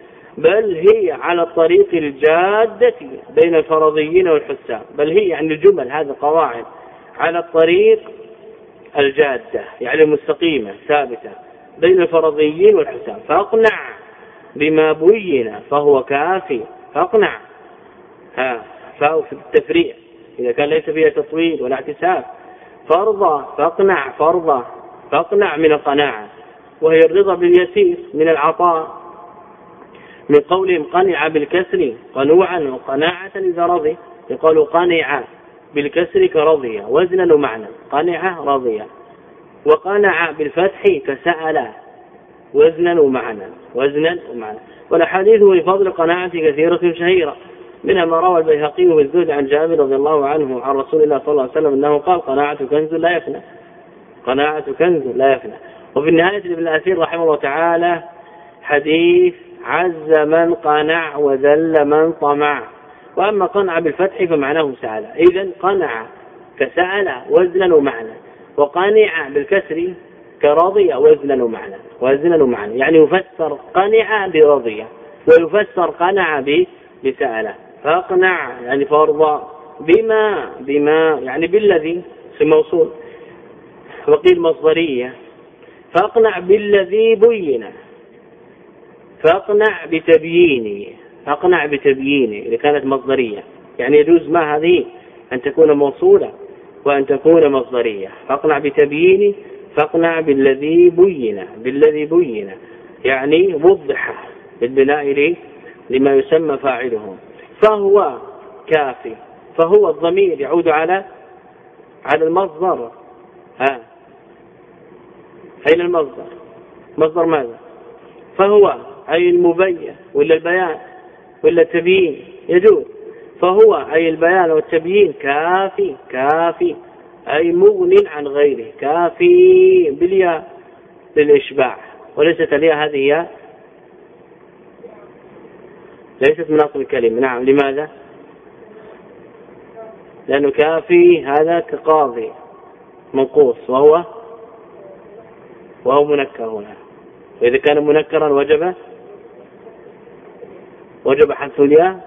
بل هي على الطريق الجادة بين الفرضيين والحساب. بل هي يعني الجمل هذا قواعد على الطريق الجادة يعني المستقيمة ثابتة بين الفرضيين والحساب. فاقنع بما بين فهو كافي. فاقنع ها فهو في التفريع إذا كان ليس فيها تطويل ولا اعتساف. فرضى فاقنع فرضى فاقنع من القناعة، وهي الرضا باليسير من العطاء، من قولهم قنع بالكسر قنوعا وقناعة إذا رضي، يقول قنع بالكسر كرضي وزنا ومعنى، قنع رضي. وقنع بالفتح كسأل وزنا ومعنى وزنا ومعنى. والأحاديث في فضل قناعة كثيرة شهيرة، منها ما روى البيهقي في الزهد عن جابر رضي الله عنه عن رسول الله صلى الله عليه وسلم أنه قال قناعة كنز لا يفنى قناعة كنز لا يفنى. وفي النهاية لابن الأثير رحمه الله تعالى حديث عز من قنع وذل من طمع. وأما قنع بالفتح فمعناه سأل. إذن قنع كسأل وزنا ومعنى، وقنع بالكسر كرضي وزنا ومعنى وزنا ومعنى. يعني يفسر قنع برضي ويفسر قنع بسأل. فاقنع يعني فرض بما بما يعني بالذي في موصول، وقيل مصدرية. فاقنع بالذي بين، فاقنع بتبيينه اقنع بتبيينه إذا كانت مصدرية، يعني يجوز ما هذه أن تكون موصولة وأن تكون مصدرية. فاقنع بتبيينه فاقنع بالذي بين بالذي بين يعني وضح بالبناء لما يسمى فاعله. فهو كافي، فهو الضمير يعود على على المصدر. ها أين المصدر؟ مصدر ماذا؟ فهو أي المبين ولا البيان ولا التبيين يجوز. فهو أي البيان والتبيين كافي كافي أي مغن عن غيره، كافي بالياء للإشباع، وليست الياء هذه ياء ليست من أصل الكلمة. نعم لماذا؟ لأنه كافي هذا كقاضي منقوص وهو وهو منكر هنا، وإذا كان منكرا وجب وجب حذف الياء.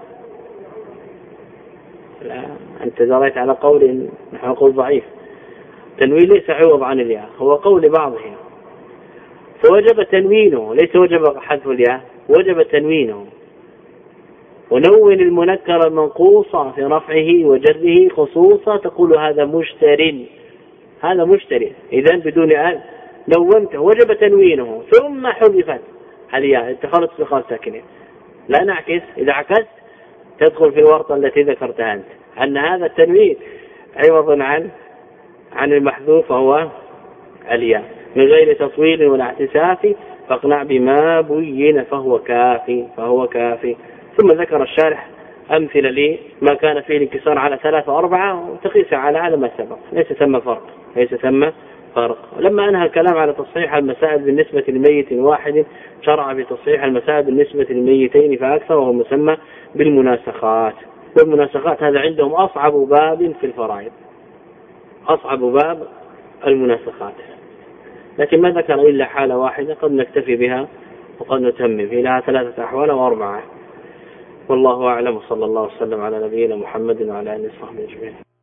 لا أنت جريت على قول نحن قول ضعيف، تنوين ليس عوض عن الياء، هو قول بعضهم، فوجب تنوينه ليس وجب حذف الياء، وجب تنوينه. ونون المنكر المنقوص في رفعه وجره خصوصا تقول هذا مشتر هذا مشتر، إذن بدون أن نونته وجب تنوينه ثم حذفت الياء اتخلت بقاء ساكنه. لا نعكس، إذا عكست تدخل في الورطة التي ذكرتها أنت أن هذا التنوين عوض عن عن المحذوف هو الياء من غير تطويل ولا اعتساف. فاقنع بما بين فهو كافي فهو كافي. ثم ذكر الشارح أمثلة لما كان فيه الانكسار على ثلاثة وأربعة وتقيس على على ما سبق، ليس ثم فرق ليس ثم فرق. لما أنهى الكلام على تصحيح المسائل بالنسبة لميت واحد شرع بتصحيح المسائل بالنسبة لميتين فأكثر، وهو مسمى بالمناسخات. والمناسخات هذا عندهم أصعب باب في الفرائض، أصعب باب المناسخات، لكن ما ذكر إلا حالة واحدة قد نكتفي بها وقد نتمم في لها ثلاثة أحوال وأربعة. والله أعلم، صلى الله وسلم على نبينا محمد وعلى آله وصحبه أجمعين.